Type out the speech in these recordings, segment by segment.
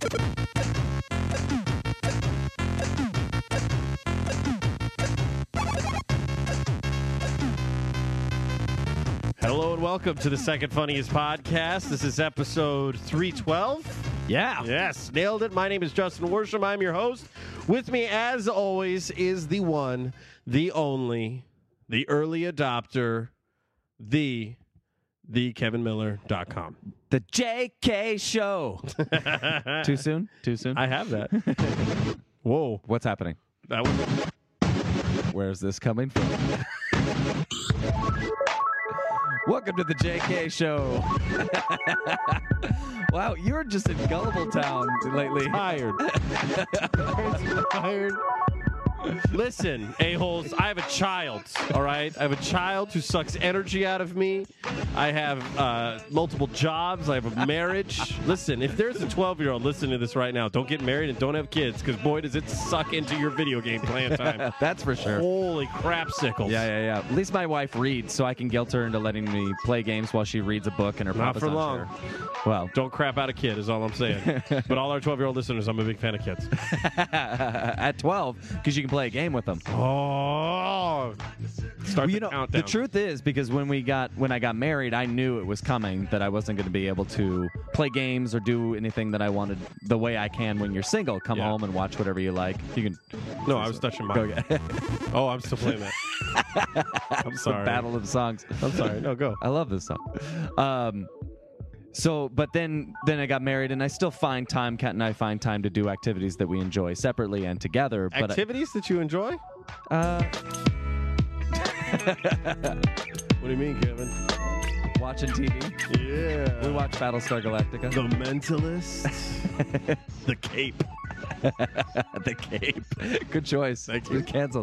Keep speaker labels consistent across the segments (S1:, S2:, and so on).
S1: Hello and welcome to the Second Funniest Podcast. This is episode 312.
S2: Yeah.
S1: Yes, nailed it. My name is Justin Worsham. I'm your host. With me, as always, is the one, the only, the early adopter, the KevinMiller.com.
S2: The JK Show. Too soon? Too soon?
S1: I have that. Whoa.
S2: What's happening?
S1: That was
S2: Where's this coming from? Welcome to the JK Show. Wow, you're just in Gullible Town lately.
S1: tired. Tired. Listen, a-holes, I have a child, all right? I have a child who sucks energy out of me. I have multiple jobs. I have a marriage. Listen, if there's a 12-year-old listening to this right now, don't get married and don't have kids, because boy, does it suck into your video game playing time.
S2: That's for sure.
S1: Holy crapsicles.
S2: Yeah. At least my wife reads, so I can guilt her into letting me play games while she reads a book and her
S1: Not
S2: papa's
S1: for
S2: not
S1: long.
S2: sure. Well,
S1: Don't crap out a kid is all I'm saying. But all our 12-year-old listeners, I'm a big fan of kids.
S2: at 12, because you can play a game with them.
S1: Oh. Start the countdown.
S2: The truth is, because when I got married, I knew it was coming, that I wasn't going to be able to play games or do anything that I wanted the way I can when you're single. Come home and watch whatever you like. You can.
S1: No, I was touching mine.
S2: Go get
S1: Oh, I'm still playing that. I'm sorry.
S2: Battle of the Songs.
S1: I'm sorry. No, go.
S2: I love this song. But then I got married, and I still find time. Kat and I find time to do activities that we enjoy separately and together. But
S1: Activities that you enjoy? What do you mean, Kevin?
S2: Watching TV.
S1: Yeah.
S2: We watch Battlestar Galactica.
S1: The Mentalist. The Cape.
S2: The Cape. Good choice.
S1: Thank you.
S2: It's canceled.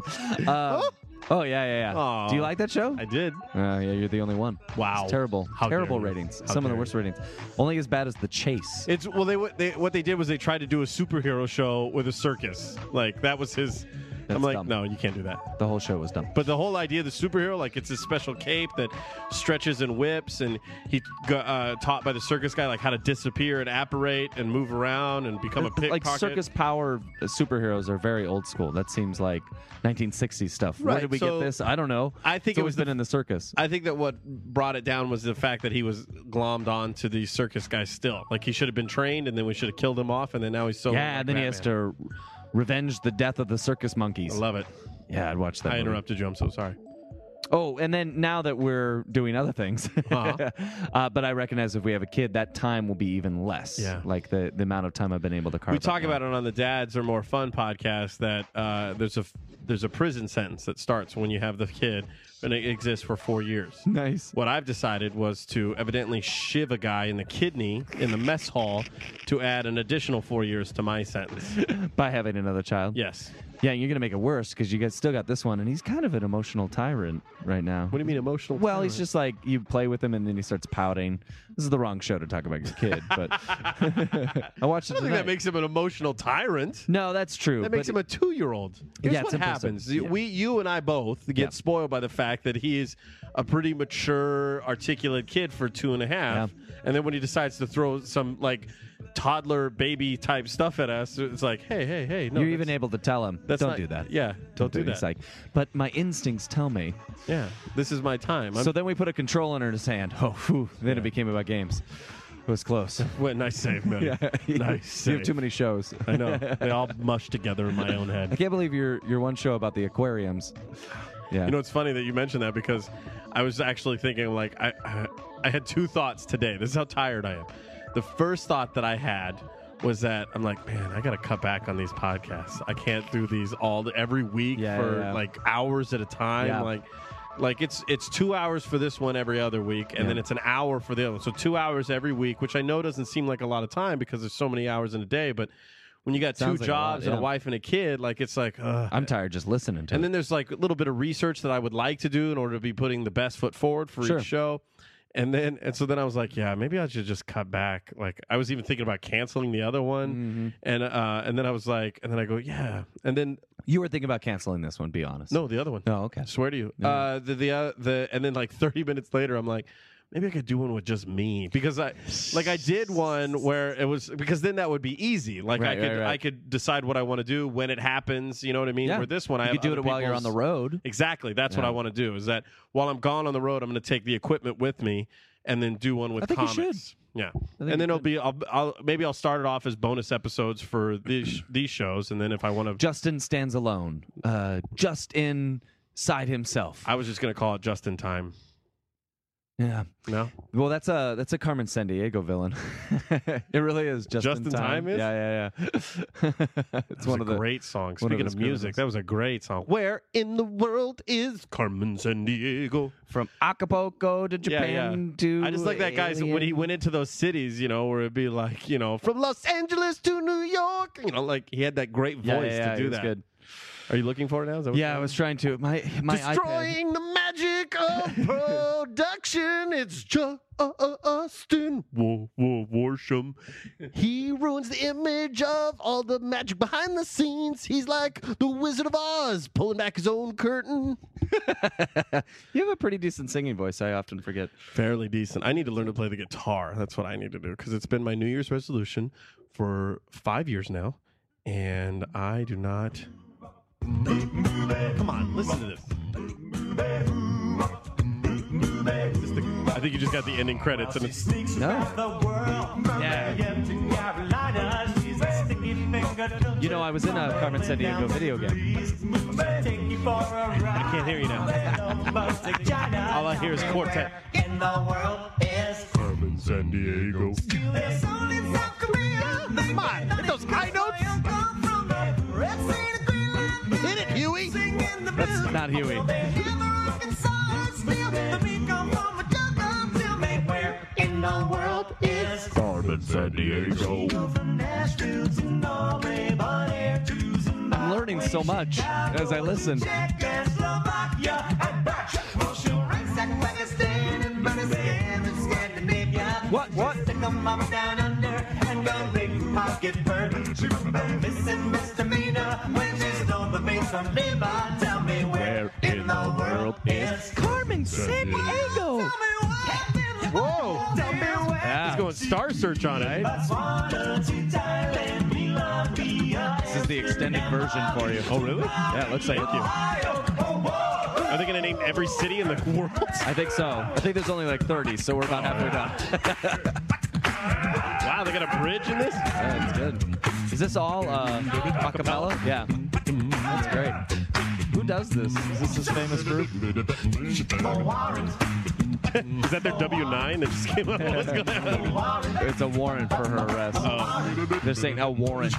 S2: Oh, yeah.
S1: Aw.
S2: Do you like that show?
S1: I did.
S2: Yeah, you're the only one.
S1: Wow.
S2: It's terrible.
S1: How
S2: terrible
S1: dare you.
S2: ratings.
S1: How
S2: Some of the
S1: dare
S2: worst ratings. Only as bad as The Chase.
S1: It's what they did was they tried to do a superhero show with a circus. Like that was his. I'm like,
S2: dumb.
S1: no, you can't do that.
S2: The whole show was dumb.
S1: But the whole idea of the superhero, like it's a special cape that stretches and whips, and he got taught by the circus guy like how to disappear and apparate and move around and become a pickpocket.
S2: Like circus power superheroes are very old school. That seems like 1960s stuff. Where
S1: Right,
S2: did we
S1: so
S2: get this? I don't know.
S1: I think
S2: It's
S1: it
S2: always
S1: was
S2: been in the circus.
S1: I think that what brought it down was the fact that he was glommed on to the circus guy still. Like he should have been trained, and then we should have killed him off, and then now he's so
S2: Yeah, and then he has to revenge the death of the circus monkeys.
S1: I love it.
S2: Yeah, I'd watch that.
S1: I
S2: movie.
S1: interrupted you. I'm so sorry.
S2: Oh, and then now that we're doing other things,
S1: Uh-huh.
S2: But I recognize if we have a kid, that time will be even less.
S1: Yeah.
S2: Like the amount of time I've been able to carve.
S1: We talk about it on the Dads Are More Fun podcast that there's a prison sentence that starts when you have the kid, and it exists for 4 years.
S2: Nice.
S1: What I've decided was to evidently shiv a guy in the kidney in the mess hall to add an additional 4 years to my sentence.
S2: By having another child.
S1: Yes.
S2: Yeah, you're gonna make it worse because you guys still got this one, and he's kind of an emotional tyrant right now.
S1: What do you mean emotional?
S2: Well,
S1: tyrant?
S2: he's just like, you play with him and then he starts pouting. This is the wrong show to talk about your kid, but I watched
S1: I
S2: it
S1: don't think
S2: tonight.
S1: that makes him an emotional tyrant.
S2: No, that's true.
S1: That makes him a 2-year-old. Here's
S2: Yeah,
S1: what
S2: it's impulsive.
S1: happens.
S2: Yeah.
S1: You and I both get spoiled by the fact that he is a pretty mature, articulate kid for 2.5.
S2: Yeah.
S1: And then when he decides to throw some like toddler baby type stuff at us, it's like, hey, no.
S2: You're even able to tell him,
S1: that's
S2: don't
S1: not-
S2: do that.
S1: Yeah, don't do
S2: He's
S1: that.
S2: like, but my instincts tell me.
S1: Yeah, this is my time.
S2: So then we put a controller in his hand. Oh, whew, then it became about games. It was close.
S1: Well, nice save, man. Nice
S2: You
S1: save.
S2: have too many shows.
S1: I know. They all mush together in my own
S2: I
S1: head.
S2: can't believe your one show about the aquariums. Yeah.
S1: You know, it's funny that you mentioned that because I was actually thinking, like, I had two thoughts today. This is how tired I am. The first thought that I had was that I'm like, man, I got to cut back on these podcasts. I can't do these every week for like hours at a time.
S2: Yeah.
S1: Like it's 2 hours for this one every other week, and then it's an hour for the other one. So 2 hours every week, which I know doesn't seem like a lot of time because there's so many hours in a day, but when you got
S2: Sounds
S1: two
S2: like a lot,
S1: jobs and a
S2: yeah.
S1: wife and a kid, like it's like,
S2: I'm tired just listening to
S1: and
S2: it.
S1: then there's like a little bit of research that I would like to do in order to be putting the best foot forward for
S2: Sure.
S1: each show. And so then I was like, yeah, maybe I should just cut back. Like I was even thinking about canceling the other one. And then I was like, and then I go, yeah. And then
S2: You were thinking about canceling this one, be honest.
S1: no, the other one.
S2: Oh, okay.
S1: I swear to you.
S2: No.
S1: And then like 30 minutes later, I'm like, maybe I could do one with just me, because I did one where it was, because then that would be easy. Like
S2: Right,
S1: I could decide what I want to do when it happens. You know what I mean?
S2: Yeah.
S1: For this one, I
S2: You
S1: have
S2: could do
S1: other
S2: it while you're on the
S1: people's-
S2: road.
S1: Exactly. That's what
S2: Yeah.
S1: I want to do. Is that while I'm gone on the road, I'm going to take the equipment with me and then do one with
S2: I think you
S1: comics.
S2: should.
S1: Yeah,
S2: think
S1: and
S2: you
S1: then it'll
S2: should.
S1: be. I'll start it off as bonus episodes for these shows, and then if I want to,
S2: Justin stands alone. Just inside himself.
S1: I was just going to call it Just in Time.
S2: Yeah.
S1: No,
S2: Well, that's a Carmen Sandiego villain. It really is. Just in time.
S1: is?
S2: Yeah. It's one of the
S1: great song.
S2: one of
S1: Speaking
S2: his
S1: of music,
S2: criminals.
S1: that was a great song. Where in the world is Carmen Sandiego?
S2: from Acapulco to Japan to.
S1: I just like that guy. So when he went into those cities, where it'd be like, from Los Angeles to New York, like he had that great voice to do
S2: it was
S1: that.
S2: Good.
S1: Are you looking for it now? Is that what
S2: Yeah,
S1: you're
S2: I was trying to. My iPad.
S1: Destroying the magic of production. It's Justin Worsham. He ruins the image of all the magic behind the scenes. He's like the Wizard of Oz, pulling back his own curtain.
S2: You have a pretty decent singing voice. I often forget.
S1: Fairly decent. I need to learn to play the guitar. That's what I need to do, because it's been my New Year's resolution for 5 years now, and I do not. Come on, listen to this. I think you just got the ending credits, and it's
S2: No. You know, I was in a Carmen Sandiego video game.
S1: I can't hear you now. All I hear is quartet. Carmen Sandiego. Come on, hit those high notes. Hit it, Huey.
S2: That's not Huey.
S1: Carmen Sandiego.
S2: I'm learning so much as I listen. What?
S1: Where in the world is
S2: Carmen Sandiego.
S1: Whoa!
S2: Yeah.
S1: He's going Star Search on it.
S2: This is the extended version for you.
S1: Oh, really?
S2: Yeah, it looks like
S1: Thank you. Are they going to name every city in the world?
S2: I think so. I think there's only like 30, so we're about halfway done.
S1: Wow, they got a bridge in this?
S2: Yeah, that's good. Is this all acapella? Yeah. That's great. Who does this? Is this his famous group?
S1: Is that their W-9 that just came up? What's going on?
S2: It's a warrant for her arrest.
S1: Oh.
S2: They're saying a warrant.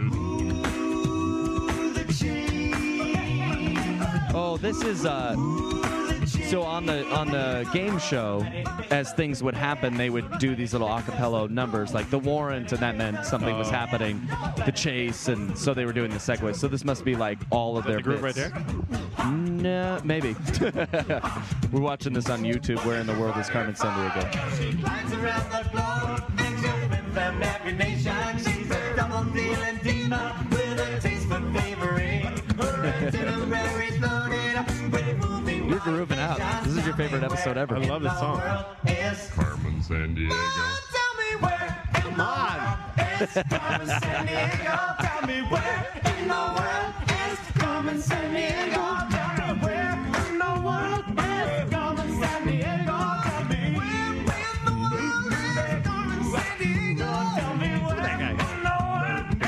S2: Oh, this is so on the game show, as things would happen, they would do these little acapella numbers like the warrant, and that meant something was happening, the chase, and so they were doing the segues. So this must be like all of their
S1: The group
S2: bits.
S1: right there?
S2: No, maybe. We're watching this on YouTube. Where in the world is Carmen Sandiego? You're grooving out. This is your favorite episode ever.
S1: I love this song.
S3: Carmen Sandiego.
S1: Come on. That guy.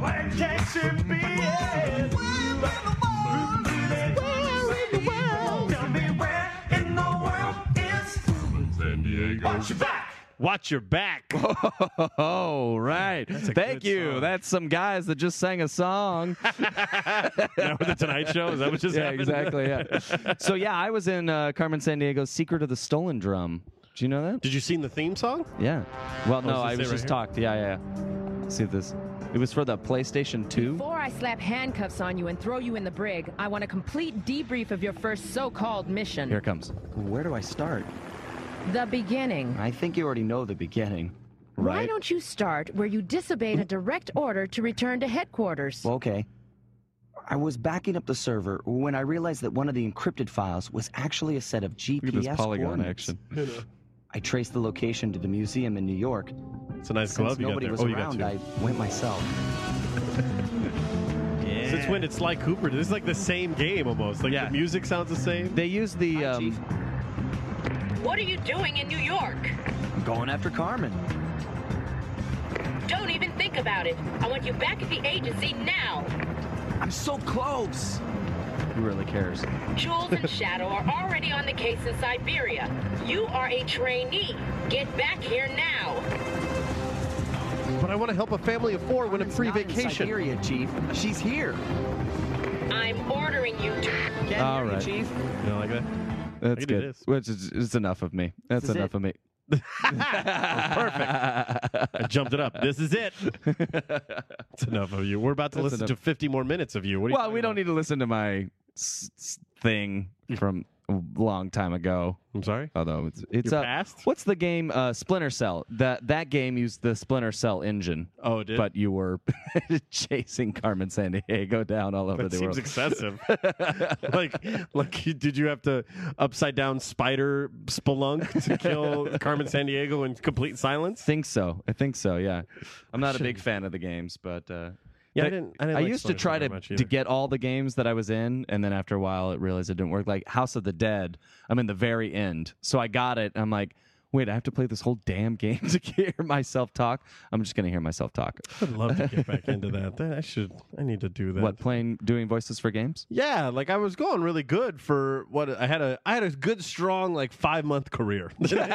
S3: Sandiego.
S1: Watch your back.
S2: Oh, right. Thank
S1: good
S2: you.
S1: song.
S2: That's some guys that just sang a song.
S1: Now with the Tonight Show? Is that what just
S2: Yeah,
S1: happened?
S2: exactly. Yeah. So yeah, I was in Carmen Sandiego's Secret of the Stolen Drum. Do you know that?
S1: Did you sing the theme song?
S2: Yeah. Well, no,
S1: does it
S2: I
S1: say
S2: was
S1: right
S2: just
S1: here?
S2: talked. Yeah. See this? It was for the PlayStation 2.
S4: Before I slap handcuffs on you and throw you in the brig, I want a complete debrief of your first so-called mission.
S2: Here it comes.
S5: Where do I start?
S4: The beginning.
S5: I think you already know the beginning,
S4: Why
S5: right?
S4: don't you start where you disobeyed a direct order to return to headquarters?
S5: Well, okay. I was backing up the server when I realized that one of the encrypted files was actually a set of GPS
S2: Look at this polygon
S5: coordinates.
S2: action.
S5: I traced the location to the museum in New York.
S1: It's a nice
S5: Since
S1: glove you got
S5: nobody
S1: there.
S5: was
S1: Oh, you got
S5: around,
S1: two.
S5: I went myself.
S1: Since when did Sly Cooper? This is like the same game almost. Like
S2: Yeah.
S1: the music sounds the same.
S2: They use the.
S5: Hi, Chief.
S6: What are you doing in New York?
S5: I'm going after Carmen.
S6: Don't even think about it. I want you back at the agency now.
S5: I'm so close.
S2: Who really cares?
S6: Jules and Shadow are already on the case in Siberia. You are a trainee. Get back here now.
S1: But I want to help a family of 4 win a
S5: Carmen's
S1: free
S5: not in
S1: vacation.
S5: Siberia, Chief. She's here.
S6: I'm ordering you to.
S5: Can't
S2: All
S5: hear you,
S2: right.
S5: Chief.
S1: You know, like that?
S2: That's
S1: can do
S2: good.
S1: this.
S2: Which is enough of me. That's
S5: is
S2: enough
S5: it.
S2: of me.
S1: Perfect. I jumped it up. This is it. It's enough of you. We're about to
S2: That's
S1: listen
S2: enough.
S1: to 50 more minutes of you. What are you
S2: Well,
S1: talking
S2: we don't
S1: about?
S2: need to listen to my thing from a long time ago.
S1: I'm sorry?
S2: Although it's
S1: Your past?
S2: What's the game? Splinter Cell. That game used the Splinter Cell engine.
S1: Oh, it did?
S2: But you were chasing Carmen Sandiego down all over
S1: That
S2: the
S1: seems
S2: world.
S1: excessive. Did you have to upside down spider spelunk to kill Carmen Sandiego in complete silence?
S2: I think so. Yeah. I'm not a big fan of the games, but
S1: Yeah, I
S2: But
S1: didn't like
S2: used to
S1: Splinter Cell
S2: try
S1: very much
S2: to
S1: either.
S2: get all the games that I was in, and then after a while, it realized it didn't work. Like House of the Dead, I'm in the very end, so I got it. And I'm like, wait, I have to play this whole damn game to hear myself talk. I'm just gonna hear myself talk.
S1: I'd love to get back into that. I need to do that.
S2: What, doing voices for games?
S1: Yeah, like I was going really good for what I had a good strong like 5-month career.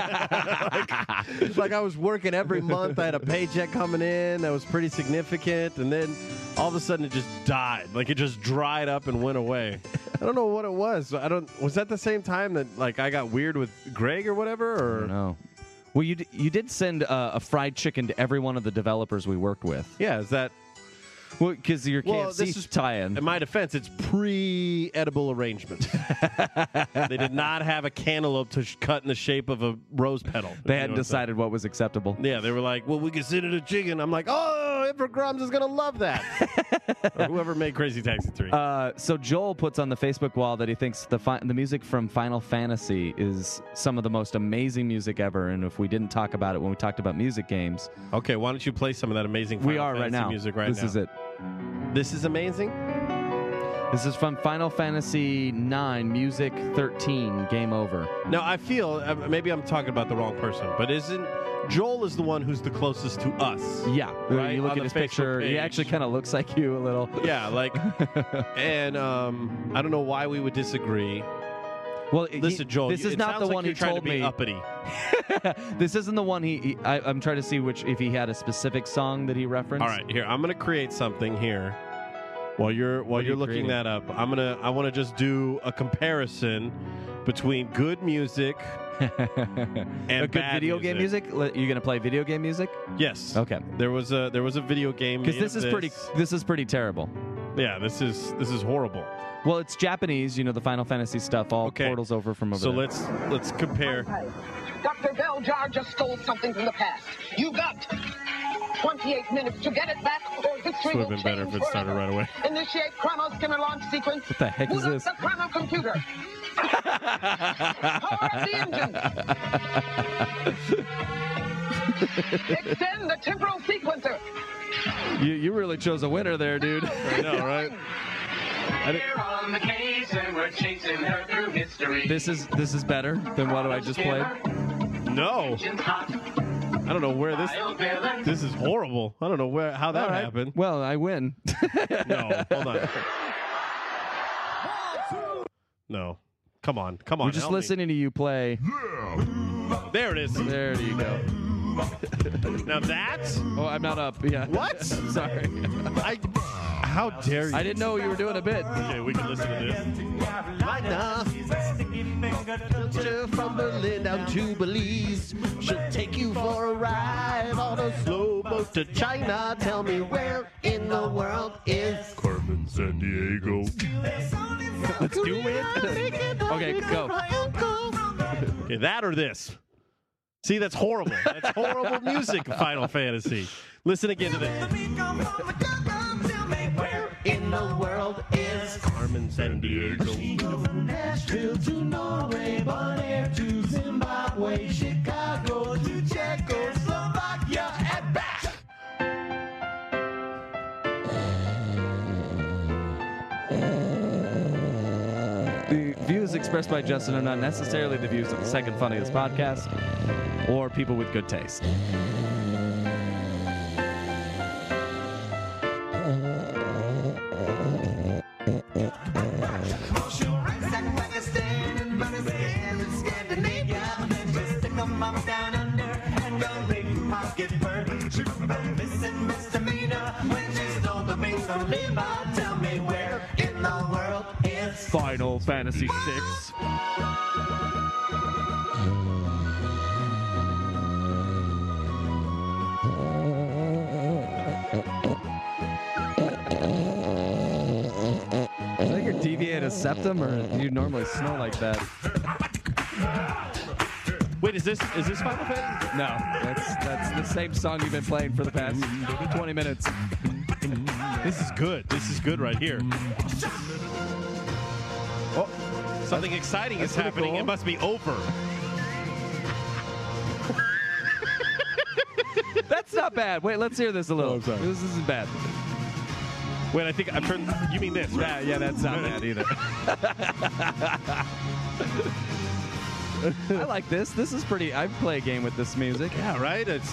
S1: like I was working every month. I had a paycheck coming in that was pretty significant, and then all of a sudden it just died. Like it just dried up and went away. I don't know what it was. Was that the same time that like I got weird with Greg or whatever? Or
S2: I don't know. Well, you did send a fried chicken to every one of the developers we worked with.
S1: yeah, is that?
S2: Well, because your
S1: Well,
S2: KFC
S1: this is
S2: tie-in.
S1: In my defense, it's pre-edible arrangement. They did not have a cantaloupe to cut in the shape of a rose petal.
S2: They
S1: You
S2: hadn't
S1: know what I'm saying?
S2: decided what was acceptable.
S1: Yeah, they were like, well, we consider it a chicken. I'm like, oh, Edward Grums is going to love that. Or whoever made Crazy Taxi 3.
S2: So Joel puts on the Facebook wall that he thinks the music from Final Fantasy is some of the most amazing music ever, and if we didn't talk about it when we talked about music games,
S1: Okay, why don't you play some of that amazing
S2: we
S1: Final
S2: are right
S1: Fantasy
S2: now.
S1: music right
S2: this
S1: now?
S2: is it.
S1: This is amazing?
S2: This is from Final Fantasy 9, Music 13, Game Over.
S1: Now, I feel, maybe I'm talking about the wrong person, but Joel is the one who's the closest to us.
S2: Yeah,
S1: Right,
S2: you look
S1: on
S2: at
S1: the
S2: his
S1: Facebook
S2: picture. He
S1: page.
S2: actually kind of looks like you a little.
S1: Yeah, like, and I don't know why we would disagree.
S2: Well,
S1: Listen, Joel,
S2: this is
S1: it
S2: not
S1: sounds
S2: the
S1: like
S2: one
S1: you're
S2: he
S1: trying
S2: told
S1: to be
S2: me.
S1: uppity.
S2: This isn't the one I'm trying to see if he had a specific song that he referenced.
S1: All right, here I'm gonna create something here. While you're
S2: are you
S1: looking
S2: creating?
S1: that up, I want to just do a comparison between good music and
S2: a good
S1: bad
S2: video game music. You're gonna play video game music?
S1: Yes.
S2: Okay.
S1: There was a video game
S2: Because
S1: made
S2: this
S1: of
S2: is pretty terrible.
S1: Yeah, this is horrible.
S2: Well, it's Japanese, the Final Fantasy stuff all
S1: Okay.
S2: portals over from over
S1: So
S2: there.
S1: let's compare.
S7: Dr. Beljar just stole something from the past. You got 28 minutes to get it back, or history
S1: This would
S7: will
S1: have been better if
S7: change
S1: it started
S7: forever.
S1: right away.
S7: Initiate Chrono Skinner launch sequence.
S2: What the heck is
S7: Boot up
S2: this?
S7: the Chrono computer. Power up the engine. Extend the temporal sequencer.
S2: You really chose a winner there, dude.
S1: I know, right?
S8: We're on the case and we're chasing her through history.
S2: This is better than what I just played.
S1: No,
S8: Engine's hot.
S1: I don't know where this.
S8: I'll villain.
S1: This is horrible. I don't know how that
S2: All right.
S1: happened.
S2: Well, I win.
S1: No, hold on. No, come on.
S2: We're just
S1: help me.
S2: listening to you play.
S1: There it is.
S2: There you go.
S1: Now that's
S2: Oh, I'm not up. Yeah.
S1: what?
S2: Sorry.
S1: How dare you?
S2: I didn't know you were doing a bit.
S1: Okay, we can listen to this. Right now, from Berlin down to Belize, she'll take you for a ride on a slow boat to China. Tell me where in the world is
S3: Carmen Sandiego.
S1: Let's do it.
S2: Okay, go.
S1: Okay, that or this. See, that's horrible. That's horrible music, Final Fantasy. Listen again to this.
S7: In
S2: in the world is
S1: Carmen San Diego.
S9: From Nashville to Norway, Bonaire to Zimbabwe, Chicago to Czechoslovakia and back.
S2: The views expressed by Justin are not necessarily the views of the second funniest podcast or people with good taste. Final Fantasy VI. Is that your deviated septum, or do you normally snore like that?
S1: Wait, is this Final Fantasy?
S2: No, that's the same song you've been playing for the past 20 minutes.
S1: This is good. This is good right here. Oh, something exciting is happening.
S2: cool.
S1: It must be over.
S2: That's not bad. Wait, let's hear this a little.
S1: Oh, I'm sorry.
S2: This isn't bad.
S1: Wait, I think I've turned. You mean this, right?
S2: Yeah, that's not bad either. I like this. This is pretty. I'd play a game with this music.
S1: Yeah, right? It's.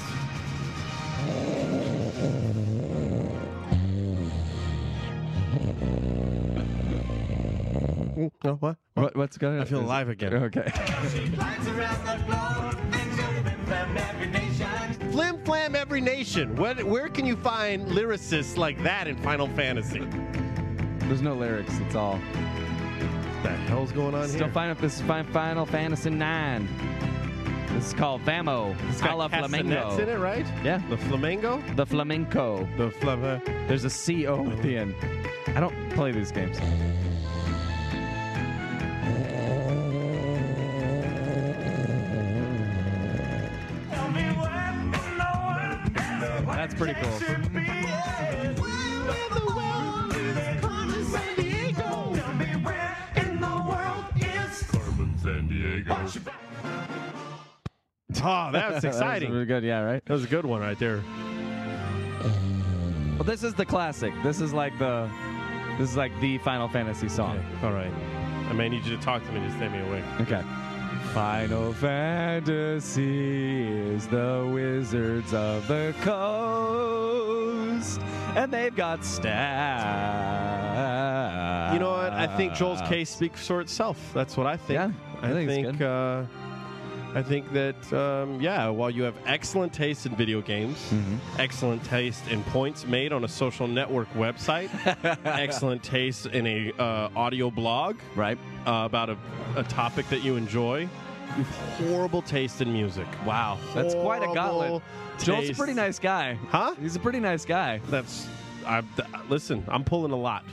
S1: Oh, what?
S2: What's going on?
S1: I feel alive again.
S2: Okay.
S1: Flim Flam Every Nation. Where can you find lyricists like that in Final Fantasy?
S2: There's no lyrics. That's all.
S1: What the hell's going on
S2: Still
S1: here?
S2: find out this is Final Fantasy IX. This is called Famo.
S1: It's got
S2: Alla
S1: castanets in it, right?
S2: Yeah.
S1: The flamenco?
S2: The flamenco.
S1: The
S2: There's a CO at the end. I don't play these games. That's pretty cool.
S3: Carmen San Diego.
S1: Oh, that was exciting.
S2: That was really good, yeah, right?
S1: That was a good one right there.
S2: Well, this is the classic. This is like the Final Fantasy song.
S1: Okay. All right. I may need you to talk to me to stay me awake.
S2: Okay. Final Fantasy is the Wizards of the Coast, and they've got stats.
S1: You know what? I think Joel's case speaks for itself. That's what I think.
S2: Yeah, I think it's good.
S1: I think that, while you have excellent taste in video games, excellent taste in points made on a social network website, excellent taste in a audio blog,
S2: right,
S1: about a topic that you enjoy, you have horrible taste in music.
S2: Wow, that's quite a gauntlet. Joel's a pretty nice guy.
S1: Huh?
S2: He's a pretty nice guy.
S1: Listen, I'm pulling a lot.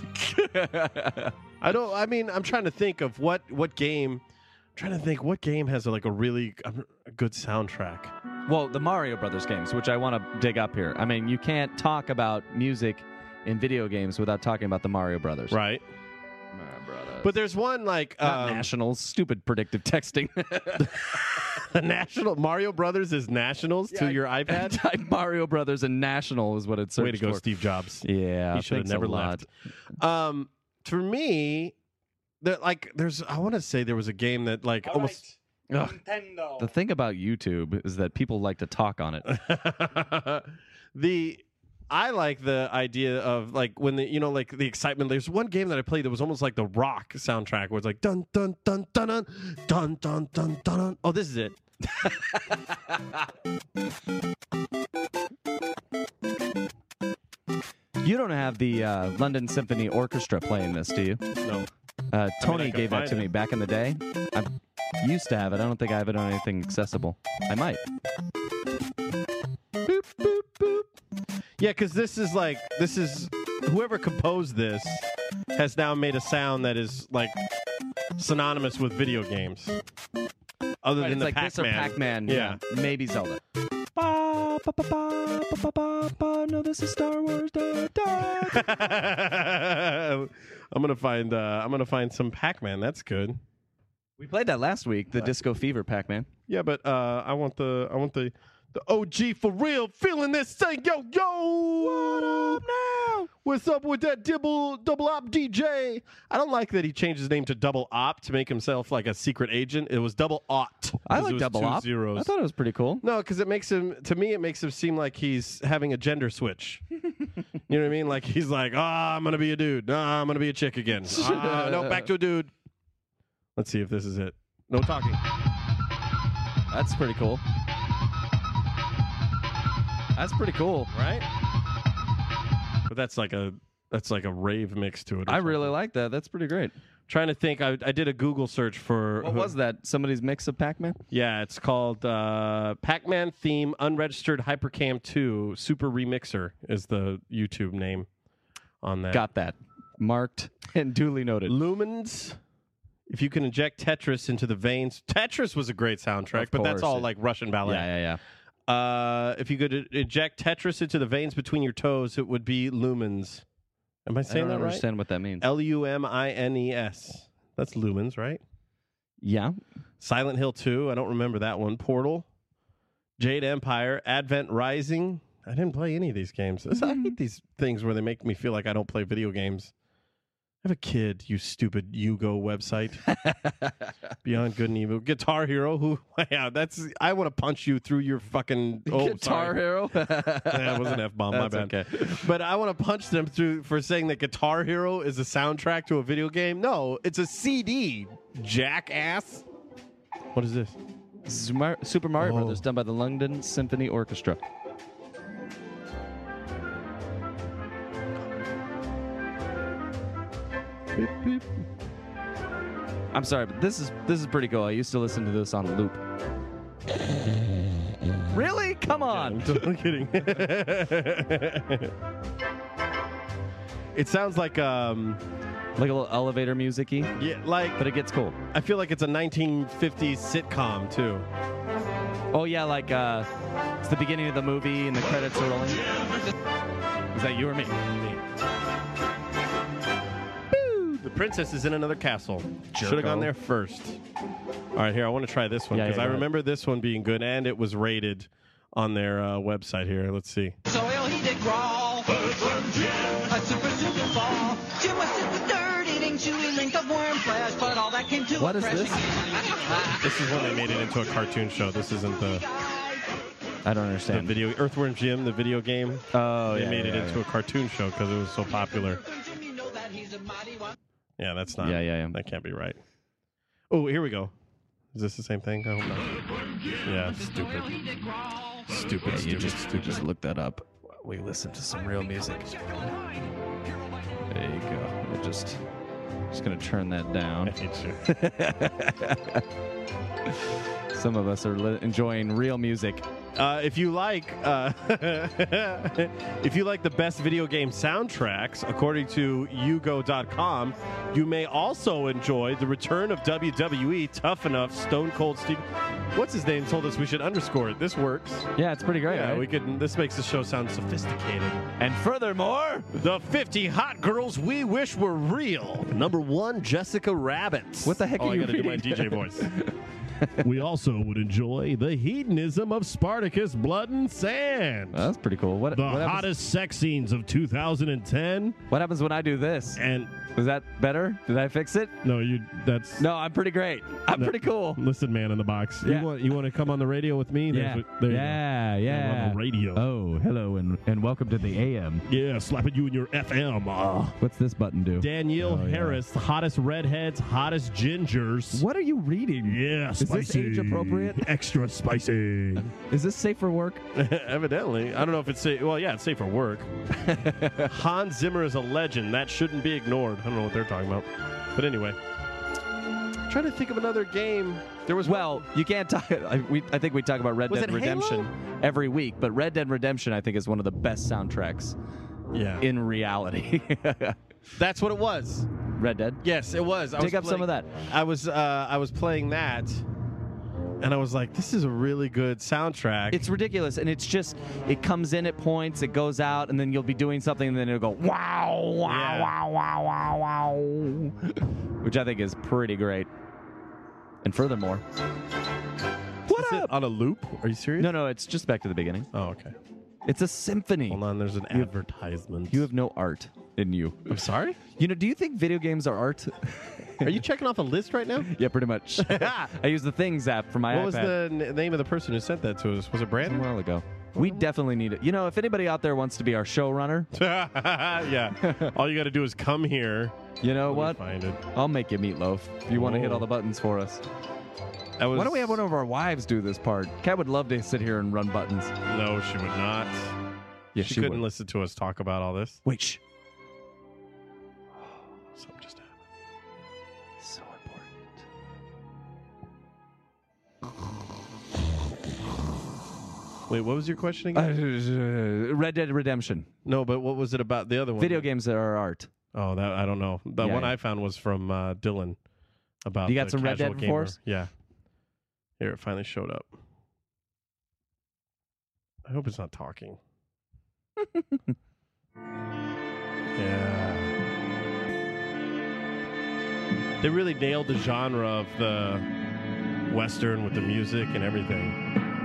S1: I'm trying to think of what game. I'm trying to think what game has a really good soundtrack.
S2: Well, the Mario Brothers games, which I want to dig up here. I mean, you can't talk about music in video games without talking about the Mario Brothers.
S1: Right. But there's one like
S2: Not Nationals. Stupid predictive texting.
S1: the National Mario Brothers is Nationals to your iPad.
S2: Type Mario Brothers and National is what it's searched
S1: Way to go,
S2: for.
S1: Steve Jobs.
S2: Yeah,
S1: he should have
S2: thanks a
S1: never
S2: lot.
S1: left. For me, I want to say there was a game that almost.
S2: Nintendo. The thing about YouTube is that people like to talk on it.
S1: I like the idea of when the excitement. There's one game that I played that was almost like the Rock soundtrack, where it's like dun dun dun dun dun dun dun dun dun. Oh, this is it.
S2: You don't have the London Symphony Orchestra playing this, do you?
S1: No.
S2: Tony
S1: I can
S2: gave that
S1: find
S2: to
S1: it.
S2: me back in the day. I used to have it. I don't think I have it on anything accessible. I might.
S1: Boop, boop, boop. Yeah, because this is whoever composed this has now made a sound that is synonymous with video games. Other
S2: Right,
S1: than
S2: it's
S1: the
S2: like this or
S1: Pac-Man.
S2: Pac-Man.
S1: Yeah.
S2: Maybe Zelda. know this is Star Wars.
S1: I'm gonna find some Pac-Man. That's good.
S2: We played that last week, the Disco Fever Pac-Man.
S1: Yeah, but I want the OG for real. Feeling this thing, yo. What up now? What's up with that double op DJ? I don't like that he changed his name to Double Op to make himself like a secret agent. It was Double Ot.
S2: I like Double Op.
S1: Zeros.
S2: I thought it was pretty cool.
S1: No, because it makes him seem like he's having a gender switch. You know what I mean? Like he's like, I'm gonna be a dude. I'm gonna be a chick again. No, back to a dude. Let's see if this is it. No talking.
S2: That's pretty cool. That's pretty cool,
S1: right? But that's like a rave mix to it.
S2: I really like that. That's pretty great.
S1: Trying to think. I did a Google search for
S2: what was that? Somebody's mix of Pac-Man?
S1: Yeah, it's called Pac-Man Theme Unregistered Hypercam 2 Super Remixer is the YouTube name on that.
S2: Got that marked and duly noted.
S1: Lumens. If you can inject Tetris into the veins, Tetris was a great soundtrack, but that's all like Russian ballet.
S2: Yeah.
S1: If you could inject Tetris into the veins between your toes, it would be lumens. Am I saying that right?
S2: I don't understand what that means.
S1: Lumines. That's lumens, right?
S2: Yeah.
S1: Silent Hill 2. I don't remember that one. Portal. Jade Empire. Advent Rising. I didn't play any of these games. I hate these things where they make me feel like I don't play video games. I have a kid, you stupid Yugo website. Beyond Good and Evil. Guitar Hero, I want to punch you through your fucking...
S2: Guitar Hero?
S1: That was an F-bomb, my bad.
S2: Okay.
S1: But I want to punch them for saying that Guitar Hero is a soundtrack to a video game. No, it's a CD, jackass. What is this?
S2: Super Mario Brothers, done by the London Symphony Orchestra. Beep, beep. I'm sorry, but this is pretty cool. I used to listen to this on loop. Really? Come on.
S1: I'm totally kidding. It sounds like a
S2: little elevator music-y.
S1: Yeah, but
S2: it gets cool.
S1: I feel like it's a 1950s sitcom too.
S2: Oh yeah, like it's the beginning of the movie and the credits are rolling. Is that you or me?
S1: The princess is in another castle.
S2: Jerko.
S1: Should have gone there first. All right, here, I want to try this one because I remember this one being good, and it was rated on their website here. Let's see.
S9: So ill he did crawl. A super fall. Jim was in the dirt eating chewy length of worm flesh, but all that came to
S2: What is this?
S1: This is when they made it into a cartoon show. This isn't the...
S2: I don't understand.
S1: The video Earthworm Jim, the video game.
S2: Oh,
S1: they made it into a cartoon show because it was so popular. Yeah, that's not.
S2: Yeah.
S1: That can't be right. Oh, here we go. Is this the same thing? I hope not. Yeah, stupid.
S2: You just look that up. We listen to some real music. There you go. We're just gonna turn that down.
S1: I hate you.
S2: Some of us are enjoying real music.
S1: If you like the best video game soundtracks, according to Yugo.com, you may also enjoy the return of WWE Tough Enough Stone Cold Steve. What's his name told us we should underscore it. This works.
S2: Yeah, it's pretty great.
S1: Yeah,
S2: right?
S1: we could. This makes the show sound sophisticated.
S2: And furthermore,
S1: the 50 hot girls we wish were real. Number 1, Jessica Rabbit.
S2: What the heck are you
S1: I gotta do my DJ voice. We also would enjoy the hedonism of Spartacus Blood and Sand.
S2: That's pretty cool. What
S1: hottest sex scenes of 2010.
S2: What happens when I do this?
S1: And
S2: was that better? Did I fix it?
S1: No, No,
S2: I'm pretty great. I'm pretty cool.
S1: Listen, man in the box.
S2: Yeah.
S1: You want to come on the radio with me?
S2: Yeah.
S1: Yeah. On the radio.
S10: Oh, hello and welcome to the AM.
S1: Yeah, slapping you in your FM.
S10: What's this button do?
S1: Danielle Harris, the hottest redheads, hottest gingers.
S10: What are you reading?
S1: Yeah,
S10: Is this age appropriate?
S1: Extra spicy.
S10: Is this safe for work?
S1: Evidently. I don't know if it's safe. Well, yeah, it's safe for work. Hans Zimmer is a legend. That shouldn't be ignored. I don't know what they're talking about. But anyway. Trying to think of another game. There was
S2: you can't talk. I think we talk about Red Dead Redemption every week, but Red Dead Redemption I think is one of the best soundtracks.
S1: Yeah.
S2: In reality.
S1: That's what it was.
S2: Red Dead.
S1: Yes, it was.
S2: Dig up some of that.
S1: I was playing that, And I was like, this is a really good soundtrack.
S2: It's ridiculous, and it's just, it comes in at points, it goes out, and then you'll be doing something, and then it'll go, wow, wow,
S1: Yeah.
S2: wow, wow, wow, wow. Which I think is pretty great. And furthermore,
S1: What up? On a loop? Are you serious?
S2: no, it's just back to the beginning.
S1: Oh, okay.
S2: It's a symphony.
S1: Hold on, there's an advertisement.
S2: You have no art in you.
S1: I'm sorry?
S2: You know, do you think video games are art?
S1: Are you checking off a list right now?
S2: Yeah, pretty much. I use the Things app for my
S1: What
S2: iPad.
S1: was the name of the person who sent that to us? Was it
S2: A
S1: Brandon?
S2: while ago. We definitely need it. You know, if anybody out there wants to be our showrunner,
S1: Yeah. All you got to do is come here.
S2: you know
S1: Let me
S2: what?
S1: Find it.
S2: I'll make you meatloaf if you want to hit
S1: Whoa.
S2: all the buttons for us.
S1: That was,
S2: Why don't we have one of our wives do this part? Kat would love to sit here and run buttons.
S1: No, she would not.
S2: Yeah,
S1: she
S2: she
S1: couldn't
S2: would.
S1: listen to us talk about all this.
S2: Wait, shh.
S1: Something just happened.
S2: So important.
S1: Wait, what was your question again?
S2: Red Dead Redemption.
S1: No, but what was it about the other one?
S2: Video games that are art.
S1: Oh, that I don't know. The
S2: Yeah,
S1: one
S2: yeah.
S1: I found was from Dylan. About
S2: You got
S1: the
S2: some Red
S1: casual
S2: Dead
S1: gamer.
S2: for us?
S1: Yeah. Here, it finally showed up. I hope it's not talking. Yeah. They really nailed the genre of the Western with the music and everything.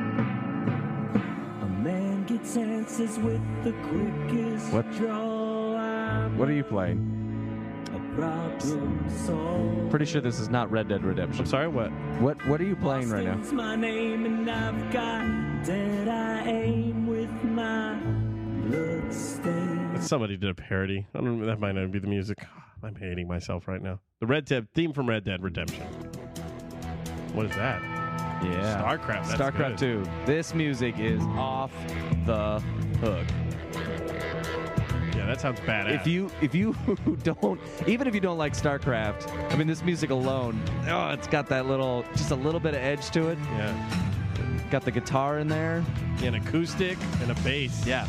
S11: A man gets answers with the quickest
S2: What?
S11: draw.
S2: What are you playing?
S11: A problem solved.
S2: Pretty sure this is not Red Dead Redemption.
S1: I'm sorry, what?
S2: What are you playing right now?
S11: Austin's my name and I've got dead I aim with my bloodstains.
S1: Somebody did a parody. I don't know, that might not be the music. I'm hating myself right now. The Red Dead theme from Red Dead Redemption. What is that?
S2: Yeah.
S1: StarCraft. That's
S2: StarCraft
S1: good.
S2: 2. This music is off the hook.
S1: Yeah, that sounds badass.
S2: If you don't, even if you don't like StarCraft, I mean, this music alone, oh, it's got that little, just a little bit of edge to it.
S1: Yeah.
S2: Got the guitar in there.
S1: An acoustic and a bass.
S2: Yeah.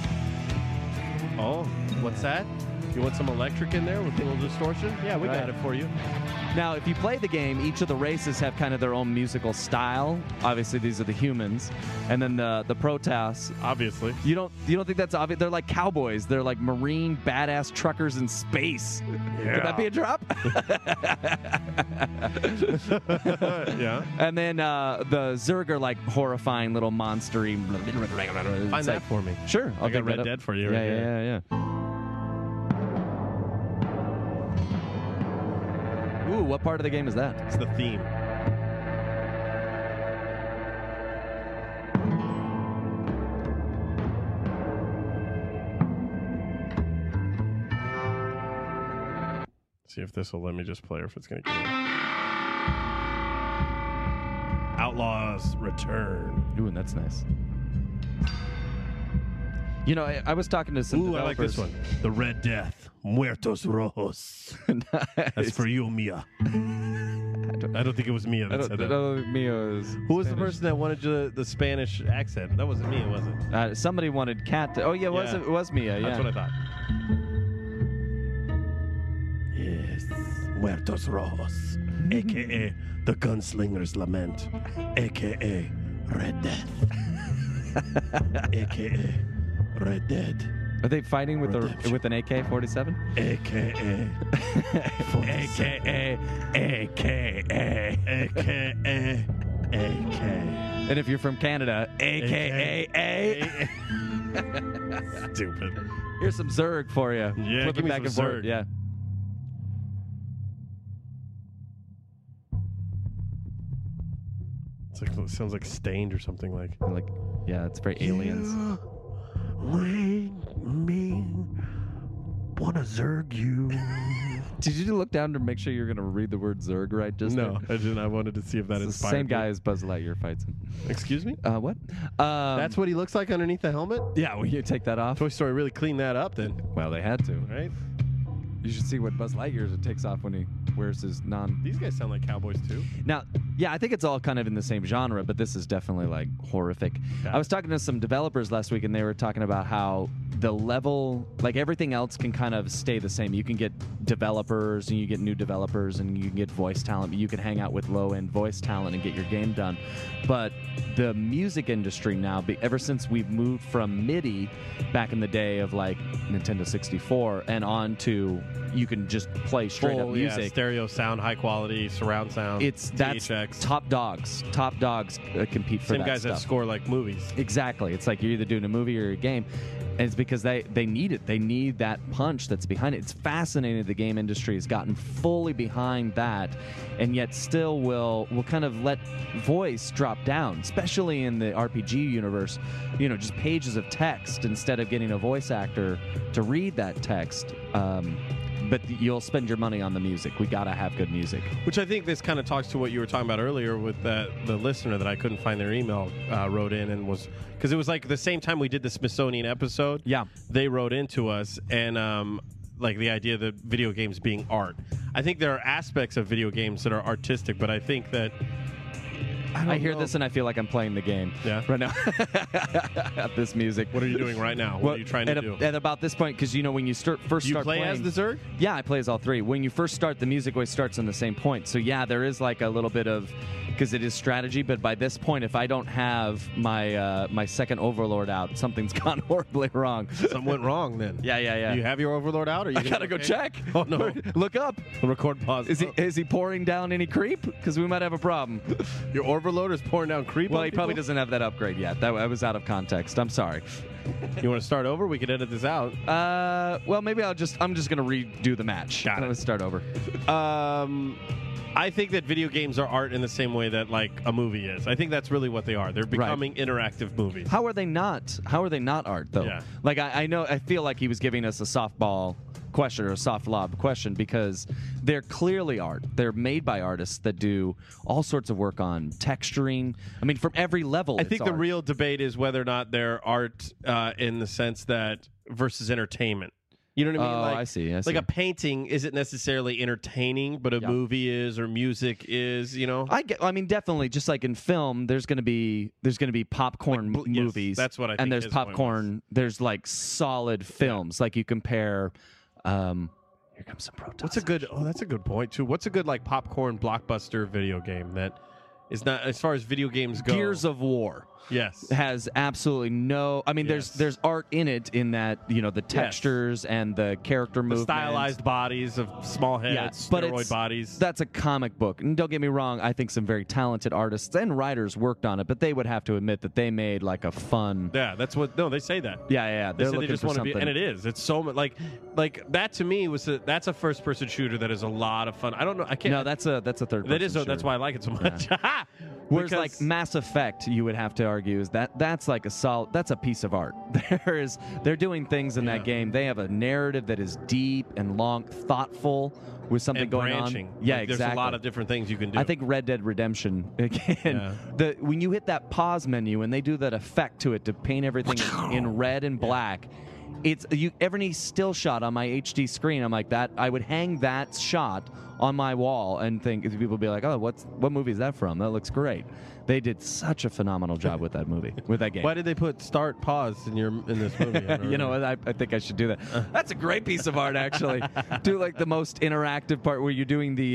S1: Oh, what's that? You want some electric in there with a little distortion? Yeah, we
S2: Right.
S1: got it for you.
S2: Now, if you play the game, each of the races have kind of their own musical style. Obviously, these are the humans, and then the Protoss.
S1: Obviously.
S2: You don't think that's obvious? They're like cowboys. They're like marine badass truckers in space.
S1: Yeah.
S2: Could that be a drop?
S1: Yeah.
S2: And then the Zerg are like horrifying little monstery.
S1: Find that for me.
S2: Sure, I'll
S1: I got
S2: dig
S1: Red
S2: that up.
S1: Dead for you.
S2: Yeah,
S1: right here.
S2: yeah. Ooh, what part of the game is that?
S1: It's the theme. See if this will let me just play or if it's going to give me. Outlaws Return.
S2: Ooh, and that's nice. You know, I was talking to some
S1: Ooh, I like
S2: developers.
S1: this one. The Red Death. Muertos Rojos. That's for you, Mia. I don't think it was Mia that said that. Who was the person that wanted the Spanish accent? That wasn't Mia, was it?
S2: Somebody wanted Cat to... Oh, yeah, it was Mia, yeah.
S1: That's what I thought. Yes. Muertos Rojos. A.K.A. The Gunslinger's Lament. A.K.A. Red Death. A.K.A. Red Dead.
S2: Are they fighting with with an AK-47?
S1: A.K.A. A.K.A. A.K.A. A.K.A. A.K.
S2: And if you're from Canada, AKA.
S1: Stupid.
S2: Here's some Zerg for you.
S1: Yeah,
S2: Flip
S1: give
S2: it
S1: me
S2: back
S1: some
S2: and forth.
S1: Zerg.
S2: Yeah.
S1: It's like, it sounds like Stained or something like.
S2: Yeah, it's very aliens.
S1: Me wanna Zerg you.
S2: Did you look down to make sure you're going to read the word Zerg right? Just
S1: No,
S2: there?
S1: I didn't. I wanted to see if that
S2: It's the
S1: inspired
S2: same
S1: me.
S2: guy as Buzz Lightyear fights him.
S1: Excuse me?
S2: What?
S1: That's what he looks like underneath the helmet?
S2: Yeah, will you take that off?
S1: Toy Story really cleaned that up then.
S2: Well, they had to.
S1: Right?
S2: You should see what Buzz Lightyear takes off when Where's his non?
S1: These guys sound like cowboys too.
S2: Now, yeah, I think it's all kind of in the same genre, but this is definitely like horrific. I was talking to some developers last week, and they were talking about how the level, like everything else, can kind of stay the same. You can get developers, and you get new developers, and you can get voice talent. You can hang out with low-end voice talent and get your game done. But the music industry now, ever since we've moved from MIDI back in the day of like Nintendo 64 and on to you can just play straight up music.
S1: Yeah, stereo sound, high quality surround sound.
S2: That's
S1: THX.
S2: top dogs. Top dogs compete for
S1: Same
S2: that
S1: guys
S2: stuff.
S1: that score like movies.
S2: Exactly. It's like you're either doing a movie or a game. And it's because they need it. They need that punch that's behind it. It's fascinating the game industry has gotten fully behind that, and yet still will kind of let voice drop down, especially in the RPG universe. You know, just pages of text instead of getting a voice actor to read that text. But you'll spend your money on the music. We got to have good music.
S1: Which I think this kind of talks to what you were talking about earlier with the listener that I couldn't find their email wrote in and was... Because it was like the same time we did the Smithsonian episode.
S2: Yeah.
S1: They wrote into us and like the idea that video games being art. I think there are aspects of video games that are artistic, but I think that...
S2: I hear this and I feel like I'm playing the game right now. This music.
S1: What are you doing right now? What are you trying to do?
S2: At about this point, because you know when you first start
S1: you play
S2: playing,
S1: as the Zerg?
S2: Yeah, I play as all three. When you first start, the music always starts on the same point. So yeah, there is like a little bit of, because it is strategy. But by this point, if I don't have my my second Overlord out, something's gone horribly wrong.
S1: Something went wrong then.
S2: Yeah.
S1: Do you have your Overlord out? Or you
S2: I gotta go check.
S1: Oh no!
S2: Look up.
S1: Record pause.
S2: Is he pouring down any creep? Because we might have a problem.
S1: Your Overlord is pouring down creep.
S2: Well,
S1: on
S2: he probably doesn't have that upgrade yet. I was out of context. I'm sorry.
S1: You want to start over? We could edit this out.
S2: Well, maybe I'm just gonna redo the match.
S1: Got it.
S2: Let's start over.
S1: I think that video games are art in the same way that like a movie is. I think that's really what they are. They're becoming interactive movies.
S2: How are they not? How are they not art though?
S1: Yeah.
S2: Like I know. I feel like he was giving us a softball question or a soft lob question because they're clearly art. They're made by artists that do all sorts of work on texturing. I mean, from every level.
S1: I think the real debate is whether or not they're art in the sense that versus entertainment. You know what I mean?
S2: Oh,
S1: like,
S2: I see.
S1: Like a painting isn't necessarily entertaining, but a movie is, or music is. You know.
S2: I mean, definitely. Just like in film, there's going to be popcorn movies.
S1: Yes, that's what I think.
S2: And there's
S1: his point
S2: popcorn. There's like solid films. Like you compare. Here comes some Protoss.
S1: What's a good? Oh, that's a good point too. What's a good like popcorn blockbuster video game that is not as far as video games go?
S2: Gears of War.
S1: Yes,
S2: has absolutely no. I mean, there's art in it in that the textures and the character movement,
S1: stylized bodies of small heads, steroid bodies.
S2: That's a comic book, and don't get me wrong. I think some very talented artists and writers worked on it, but they would have to admit that they made like a fun.
S1: Yeah, that's what. No, they say that.
S2: Yeah.
S1: They
S2: They're
S1: say
S2: looking
S1: they just
S2: for
S1: want to
S2: something.
S1: be, and it is. It's so much like that to me that's a first person shooter that is a lot of fun. I don't know. I can't.
S2: No, that's a third person.
S1: That is.
S2: shooter.
S1: That's why I like it so much.
S2: Yeah. Whereas like Mass Effect, you would have to argue is that's like that's a piece of art. They're doing things in that game. They have a narrative that is deep and long, thoughtful, with something
S1: and
S2: going
S1: branching.
S2: on. Yeah,
S1: like,
S2: exactly.
S1: There's a lot of different things you can do.
S2: I think Red Dead Redemption again. Yeah. When you hit that pause menu and they do that effect to it to paint everything in red and black. It's every still shot on my HD screen. I'm like that. I would hang that shot on my wall and think people would be like, "Oh, what movie is that from? That looks great." They did such a phenomenal job with that movie, with that game.
S1: Why did they put start pause in this movie?
S2: I think I should do that. That's a great piece of art, actually. Do like the most interactive part where you're doing the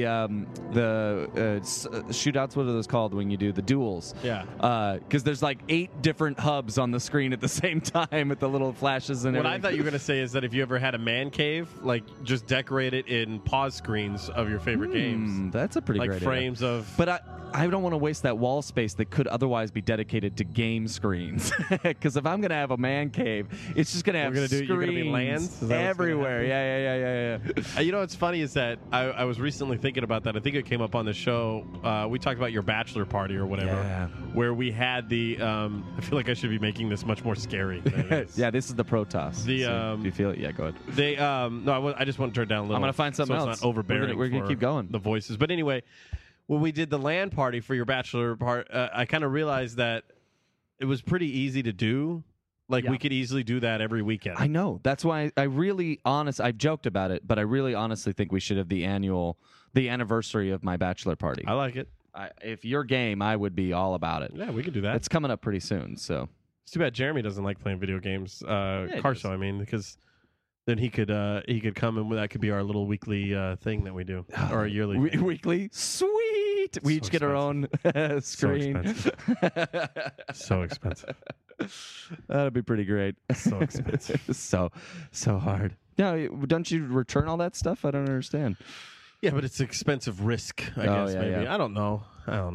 S2: shootouts. What are those called when you do the duels?
S1: Yeah.
S2: Because there's like 8 different hubs on the screen at the same time with the little flashes and
S1: what
S2: everything.
S1: I thought you were going to say is that if you ever had a man cave, like just decorate it in pause screens of your favorite games.
S2: That's a pretty great idea.
S1: Like frames of.
S2: But I don't want to waste that wall space that could otherwise be dedicated to game screens. Because if I'm going to have a man cave, it's just going to have screens
S1: you're gonna be lands?
S2: everywhere. Yeah.
S1: You know what's funny is that I was recently thinking about that. I think it came up on the show. We talked about your bachelor party or whatever, where we had the. I feel like I should be making this much more scary than it is.
S2: Yeah, this is the Protoss.
S1: The
S2: do you feel it? Yeah, go ahead.
S1: They no, I just want to turn it down a little.
S2: I'm going to find something
S1: so
S2: else.
S1: It's not overbearing.
S2: We're going to keep going.
S1: The voices, but anyway. When we did the LAN party for your bachelor part, I kind of realized that it was pretty easy to do. Like
S2: Yeah.
S1: we could easily do that every weekend.
S2: I know. That's why I've joked about it, but I really honestly think we should have the anniversary of my bachelor party.
S1: I like it.
S2: If you're game, I would be all about it.
S1: Yeah, we can do that.
S2: It's coming up pretty soon, so.
S1: It's too bad Jeremy doesn't like playing video games.
S2: he
S1: Car
S2: does.
S1: show, I mean, because then he could come and that could be our little weekly thing that we do, or a yearly thing.
S2: Weekly? Sweet! We each get our own screen.
S1: So expensive.
S2: That'd be pretty great.
S1: So expensive.
S2: so hard. No, don't you return all that stuff? I don't understand.
S1: Yeah, but it's expensive risk, I
S2: Oh,
S1: guess,
S2: yeah,
S1: maybe.
S2: yeah.
S1: I don't know.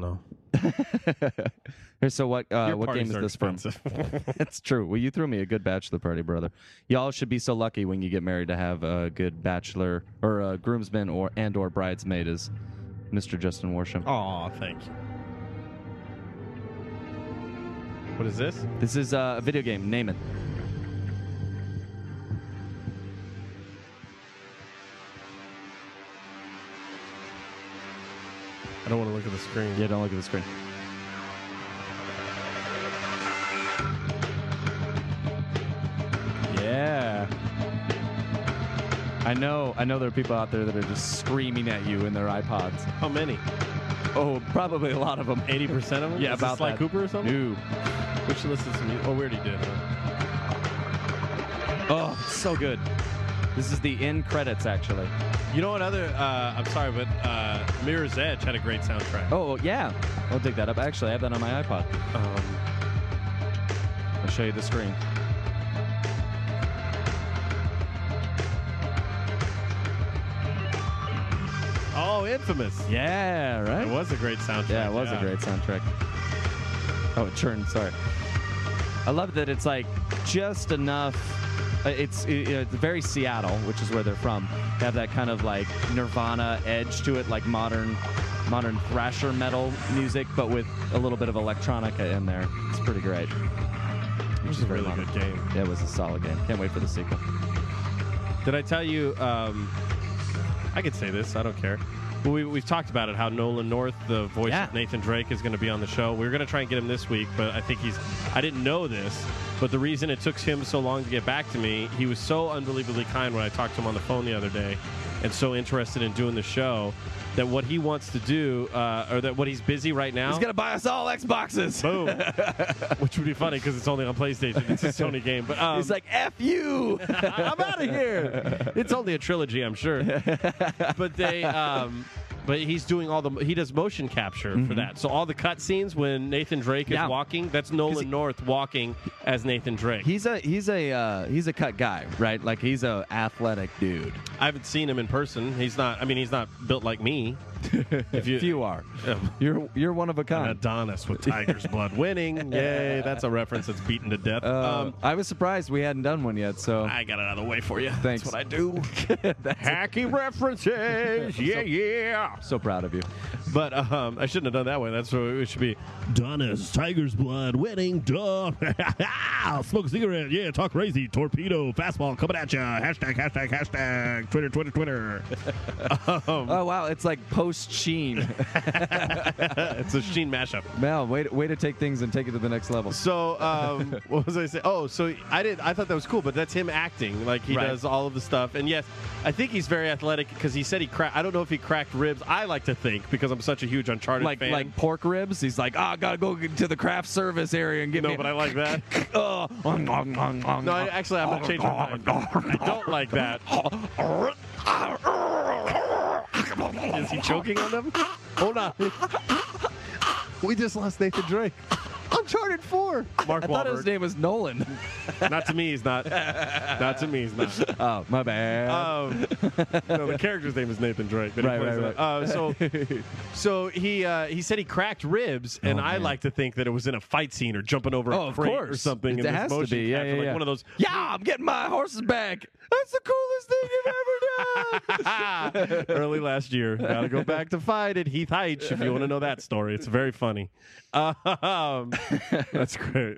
S2: Here, so what
S1: Your
S2: game
S1: parties
S2: is
S1: are
S2: this from?
S1: expensive.
S2: It's true. Well, you threw me a good bachelor party, brother. Y'all should be so lucky when you get married to have a good bachelor or a groomsman or bridesmaid as Mr. Justin Worsham.
S1: Aw, thank you. What is this?
S2: This is a video game. Name it.
S1: I don't want to look at the screen.
S2: Yeah, don't look at the screen. Yeah. I know there are people out there that are just screaming at you in their iPods.
S1: How many?
S2: Oh, probably a lot of them.
S1: 80% of them?
S2: Yeah,
S1: is
S2: about
S1: this Sly
S2: that.
S1: Cooper or something?
S2: No.
S1: Which listens to me. Oh, we already did.
S2: Oh, it's so good. This is the end credits, actually.
S1: You know what other? I'm sorry, but Mirror's Edge had a great soundtrack.
S2: Oh, yeah. I'll dig that up. Actually, I have that on my iPod. I'll show you the screen.
S1: Oh, Infamous.
S2: Yeah, right?
S1: It was a great soundtrack.
S2: Yeah, it was a great soundtrack. Oh, it churned. Sorry. I love that it's like just enough. It's very Seattle, which is where they're from. They have that kind of like Nirvana edge to it, like modern thrasher metal music, but with a little bit of electronica in there. It's pretty great.
S1: Which is a really good game.
S2: Yeah, it was a solid game. Can't wait for the sequel.
S1: Did I tell you? I could say this. I don't care. Well, we've talked about it, how Nolan North, the voice of Nathan Drake, is going to be on the show. We were going to try and get him this week, but I think I didn't know this, but the reason it took him so long to get back to me, he was so unbelievably kind when I talked to him on the phone the other day and so interested in doing the show that what he wants to do, or that what he's busy right now.
S2: He's going to buy us all Xboxes.
S1: Boom. Which would be funny because it's only on PlayStation. It's a Sony game. But
S2: he's like, F you.
S1: I'm out of here. It's only a trilogy, I'm sure. But but he's doing he does motion capture for that. So all the cutscenes when Nathan Drake is walking, that's Nolan North walking as Nathan Drake.
S2: He's a cut guy, right? Like he's a athletic dude.
S1: I haven't seen him in person. He's not built like me.
S2: If you are. You're one of a kind.
S1: An Adonis with tiger's blood winning. Yay, that's a reference that's beaten to death.
S2: I was surprised we hadn't done one yet, so
S1: I got it out of the way for you.
S2: Thanks.
S1: That's what I do. Hacky references. Yeah.
S2: So proud of you.
S1: But I shouldn't have done that way. That's what it should be. Adonis, tiger's blood winning. Duh. Smoke a cigarette. Yeah, talk crazy. Torpedo. Fastball coming at you. Hashtag. Twitter.
S2: Oh, wow. It's like post-Sheen.
S1: It's a Sheen mashup.
S2: Mel, way to take things and take it to the next level.
S1: So, what was I saying? Oh, so I thought that was cool, but that's him acting. Like, he does all of the stuff. And yes, I think he's very athletic because he said I don't know if he cracked ribs. I like to think, because I'm such a huge Uncharted fan.
S2: Like pork ribs? He's like, gotta go to the craft service area and get me.
S1: No, but I like that. No, actually, I'm going to change my mind. I don't like that. Is he choking on them? Hold on. We just lost Nathan Drake. Uncharted 4. Mark
S2: I thought his
S1: Wahlberg.
S2: name was Nolan.
S1: Not to me, he's not. Not to me, he's not.
S2: Oh, my bad.
S1: No, the character's name is Nathan Drake. But
S2: Right.
S1: So he said he cracked ribs, and I like to think that it was in a fight scene or jumping over a crate or something.
S2: It
S1: in
S2: has
S1: this
S2: to
S1: motion
S2: be. Yeah,
S1: capture, like one of those.
S2: Yeah, I'm getting my horses back. That's the coolest thing you've ever done.
S1: Early last year. Got to go back to fight at Heath Heights if you want to know that story. It's very funny. That's great.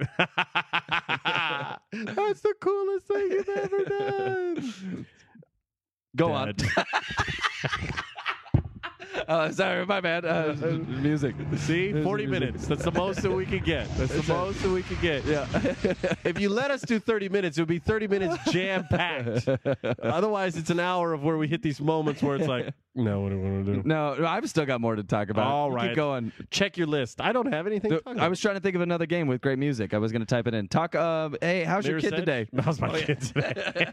S1: That's the coolest thing you've ever done.
S2: Go on. Oh, sorry, my bad. Music.
S1: See, 40 minutes. That's the most that we could get. That's the most that we could get.
S2: Yeah.
S1: If you let us do 30 minutes, it would be 30 minutes jam-packed. Otherwise, it's an hour of where we hit these moments where it's like, no, what do we want to do?
S2: No, I've still got more to talk about.
S1: All right.
S2: Keep going.
S1: Check your list. I don't have anything to talk about.
S2: I was trying to think of another game with great music. I was going to type it in. Talk. Hey, how's your kid today?
S1: How's my kid today?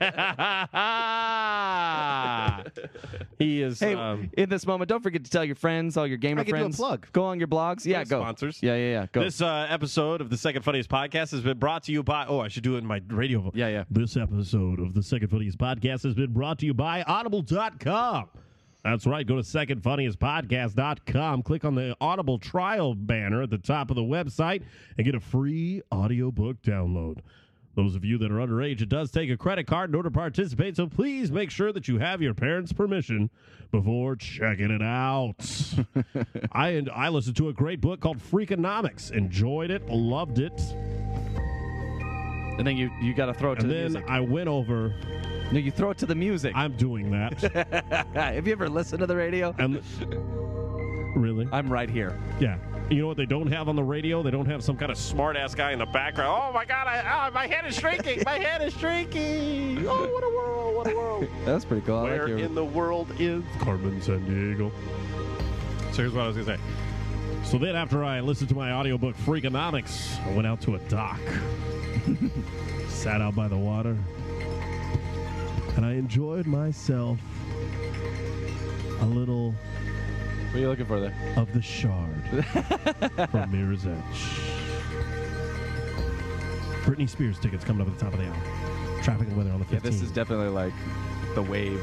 S1: He is.
S2: Hey, in this moment, don't forget to tell your friends, all your gamer
S1: I can do a
S2: friends.
S1: plug.
S2: Go on your blogs. Yeah, go.
S1: Sponsors.
S2: Yeah. Go.
S1: This episode of the Second Funniest Podcast has been brought to you by. Oh, I should do it in my radio voice.
S2: Yeah.
S3: This episode of the Second Funniest Podcast has been brought to you by Audible.com. That's right. Go to secondfunniestpodcast.com. Click on the Audible trial banner at the top of the website and get a free audiobook download. Those of you that are underage, it does take a credit card in order to participate, so please make sure that you have your parents' permission before checking it out. I listened to a great book called Freakonomics. Enjoyed it, loved it.
S2: And then you got to throw it to the music.
S3: And then I went over.
S2: No, you throw it to the music.
S3: I'm doing that.
S2: Have you ever listened to the radio?
S3: Really?
S2: I'm right here.
S3: Yeah. You know what they don't have on the radio? They don't have some kind of smart-ass guy in the background. Oh, my God, my head is shrinking. My head is shrinking. Oh, what a world, what a world.
S2: That's pretty cool.
S1: Where in the world is
S3: Carmen Sandiego?
S1: So here's what I was going to say.
S3: So then after I listened to my audiobook Freakonomics, I went out to a dock. Sat out by the water. And I enjoyed myself a little...
S2: What are you looking for there?
S3: Of the Shard from Mirror's Edge. Britney Spears tickets coming up at the top of the hour. Traffic and weather on the 15th.
S2: Yeah, this is definitely like the wave.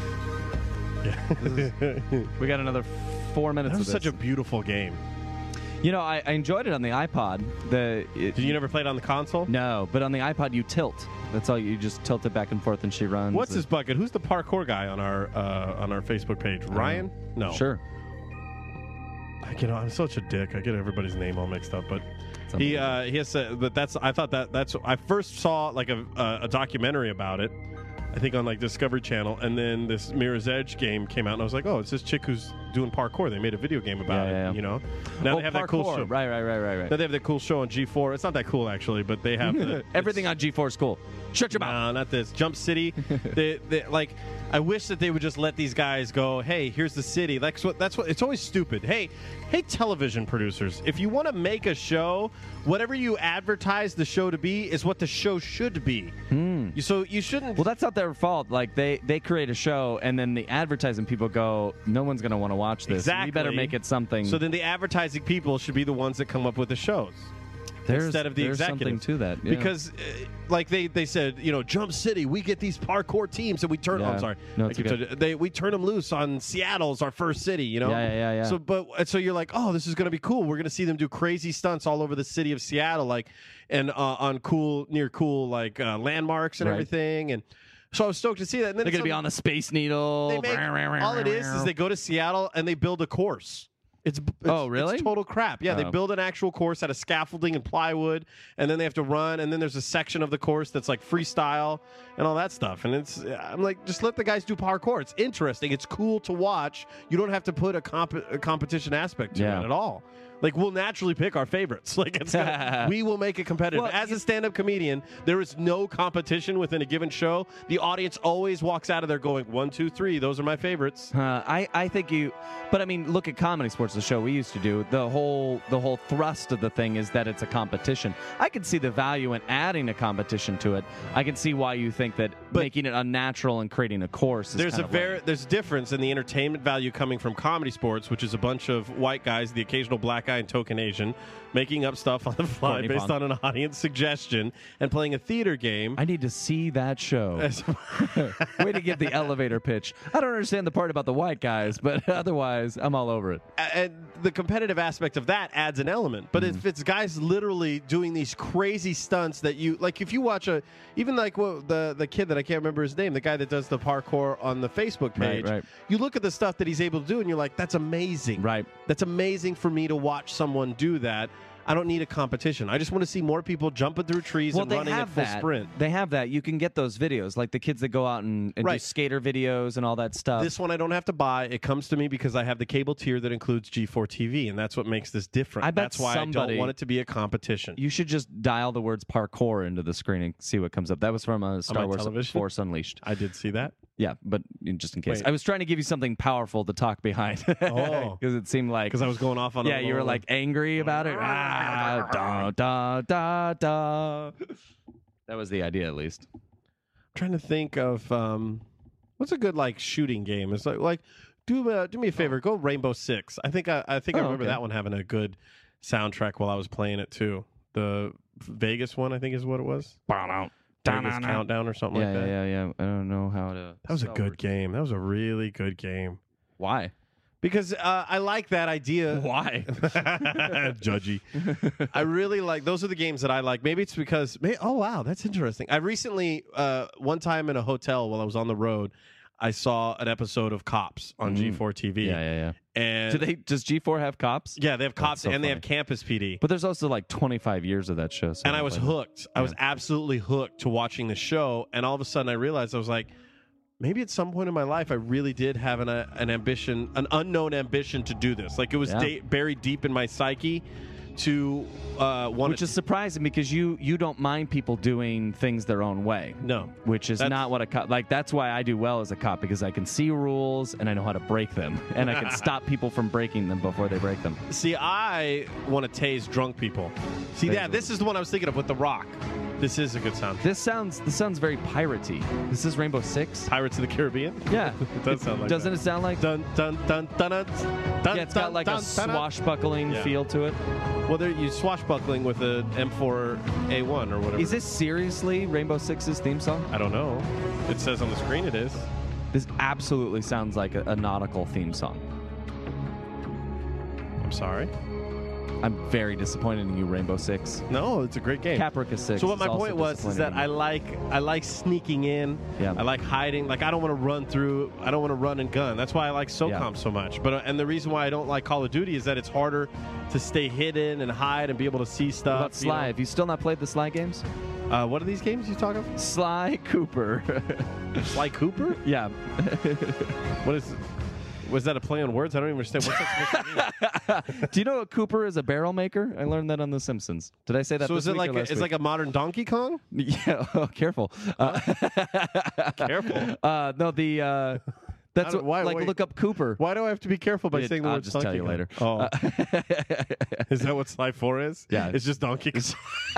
S1: Yeah.
S2: We got another 4 minutes
S1: That
S2: of
S1: was
S2: this.
S1: such a beautiful game.
S2: You know, I enjoyed it on the iPod.
S1: Did you never play it on the console?
S2: No, but on the iPod you tilt. That's all. You just tilt it back and forth and she runs.
S1: What's his bucket? Who's the parkour guy on our Facebook page? Ryan? No.
S2: Sure.
S1: I'm such a dick. I get everybody's name all mixed up, but he has. But I thought that's. I first saw like a documentary about it. I think on like Discovery Channel, and then this Mirror's Edge game came out, and I was like, oh, it's this chick who's doing parkour. They made a video game about it, you know. Now they have that cool show.
S2: Right.
S1: Now they have that cool show on G4. It's not that cool actually, but they have
S2: everything on G4 is cool. Shut your mouth.
S1: No, not this. Jump City. they like. I wish that they would just let these guys go. Hey, here's the city. That's what. It's always stupid. Hey, television producers. If you want to make a show, whatever you advertise the show to be is what the show should be. So you shouldn't.
S2: Well, that's not their fault. Like they create a show, and then the advertising people go, no one's going to want to watch this.
S1: Exactly.
S2: We better make it something.
S1: So then the advertising people should be the ones that come up with the shows. Instead of the executives.
S2: Something to that. Yeah.
S1: Because, like they said, Jump City, we get these parkour teams and we turn.
S2: Yeah.
S1: Oh, I'm sorry.
S2: No, it's okay.
S1: We turn them loose on Seattle as our first city.
S2: Yeah.
S1: So you're like, oh, this is going to be cool. We're going to see them do crazy stunts all over the city of Seattle, like, and on near cool like landmarks and everything. And so I was stoked to see that. And then
S2: they're going to be on the Space Needle.
S1: All it is they go to Seattle and they build a course. It's
S2: really?
S1: It's total crap. Yeah, they build an actual course out of scaffolding and plywood, and then they have to run, and then there's a section of the course that's like freestyle and all that stuff. And I'm like, just let the guys do parkour. It's interesting. It's cool to watch. You don't have to put a competition aspect to it at all. Like, we'll naturally pick our favorites. Like, we will make it competitive.
S2: Well,
S1: as a stand-up comedian, there is no competition within a given show. The audience always walks out of there going, 1, 2, 3. Those are my favorites.
S2: I think but I mean, look at Comedy Sports, the show we used to do. The whole thrust of the thing is that it's a competition. I can see the value in adding a competition to it. I can see why you think that making it unnatural and creating a course is
S1: there's a difference in the entertainment value coming from Comedy Sports, which is a bunch of white guys, the occasional black guy and token Asian, making up stuff on the fly based on an audience suggestion and playing a theater game.
S2: I need to see that show. Way to give the elevator pitch. I don't understand the part about the white guys, but otherwise, I'm all over it.
S1: And the competitive aspect of that adds an element. But if it's guys literally doing these crazy stunts that you like, if you watch even like the kid that I can't remember his name, the guy that does the parkour on the Facebook page,
S2: right.
S1: You look at the stuff that he's able to do, and you're like, that's amazing.
S2: Right.
S1: That's amazing for me to watch someone do that. I don't need a competition. I just want to see more people jumping through trees and running at full sprint.
S2: They have that. You can get those videos, like the kids that go out and do
S1: Right.
S2: skater videos and all that stuff.
S1: This one I don't have to buy. It comes to me because I have the cable tier that includes G4 TV, and that's what makes this different.
S2: I bet
S1: that's why I
S2: somebody-
S1: don't want it to be a competition.
S2: You should just dial the words parkour into the screen and see what comes up. That was from Star
S1: my
S2: Wars
S1: television?
S2: Force Unleashed.
S1: I did see that.
S2: Yeah, but just in case.
S1: Wait.
S2: I was trying to give you something powerful to talk behind.
S1: Oh.
S2: Because it seemed like...
S1: Because I was going off on
S2: Yeah,
S1: a
S2: you were
S1: little-
S2: like angry about it. Da, da, da, da. That was the idea, at least.
S1: I'm trying to think of what's a good like shooting game. It's like do me a favor, go Rainbow Six. I think I remember
S2: okay.
S1: that one having a good soundtrack while I was playing it too. The Vegas one, I think, is what it was. Vegas Countdown or something like that.
S2: Yeah. I don't know how to...
S1: That was a good game. That was a really good game.
S2: Why?
S1: Because I like that idea.
S2: Why?
S1: Judgy. I really like, those are the games that I like. Maybe it's because, oh, wow, that's interesting. I recently, one time in a hotel while I was on the road, I saw an episode of Cops on G4 TV.
S2: Yeah.
S1: And
S2: Does G4 have cops?
S1: yeah, they have Cops
S2: so
S1: and they
S2: funny.
S1: have Campus PD.
S2: But there's also like 25 years of that show. So
S1: And I was hooked. I was absolutely hooked to watching the show. And all of a sudden I realized, I was like, maybe at some point in my life I really did have an ambition, an unknown ambition to do this. Like it was buried deep in my psyche to want
S2: Which is surprising because you don't mind people doing things their own way.
S1: No.
S2: Which is
S1: That's-
S2: not what a cop... Like, that's why I do well as a cop, because I can see rules and I know how to break them. And I can stop people from breaking them before they break them.
S1: See, I want to tase drunk people. See, yeah, this is the one I was thinking of with The Rock. This is a good sound.
S2: This sounds very piratey. This is Rainbow Six.
S1: Pirates of the Caribbean?
S2: Yeah.
S1: It does sound like
S2: Doesn't
S1: that.
S2: it sound like...
S1: Dun, dun, dun, dun, dun, dun,
S2: Yeah, it's got like a swashbuckling feel to it.
S1: Well, you swashbuckling with a M4A1 or whatever.
S2: Is this seriously Rainbow Six's theme song?
S1: I don't know. It says on the screen it is.
S2: This absolutely sounds like a nautical theme song.
S1: I'm sorry.
S2: I'm very disappointed in you, Rainbow Six.
S1: No, it's a great game.
S2: Caprica 6.
S1: So what my
S2: is also
S1: point was is that
S2: disappointed in you.
S1: I like sneaking in.
S2: Yeah.
S1: I like hiding. Like I don't want to run through. I don't want to run and gun. That's why I like SOCOM so much. But and the reason why I don't like Call of Duty is that it's harder to stay hidden and hide and be able to see stuff.
S2: What about Sly? Have you still not played the Sly games?
S1: What are these games you talking about?
S2: Sly Cooper.
S1: Sly Cooper?
S2: Yeah.
S1: What is? Was that a play on words? I don't even understand. What's that supposed to mean?
S2: Do you know what Cooper is a barrel maker? I learned that on The Simpsons. Did I say that
S1: So
S2: this
S1: is it
S2: week
S1: like
S2: or last
S1: it's
S2: week?
S1: like a modern Donkey Kong?
S2: Yeah, oh, careful.
S1: Careful.
S2: No, the that's what,
S1: why-
S2: like
S1: wait.
S2: look up Cooper.
S1: Why do I have to be careful by saying the
S2: I'll
S1: word
S2: just
S1: Donkey
S2: tell you
S1: Kong?
S2: later.
S1: Oh, is that what Sly 4 is?
S2: Yeah.
S1: it's just Donkey Kong.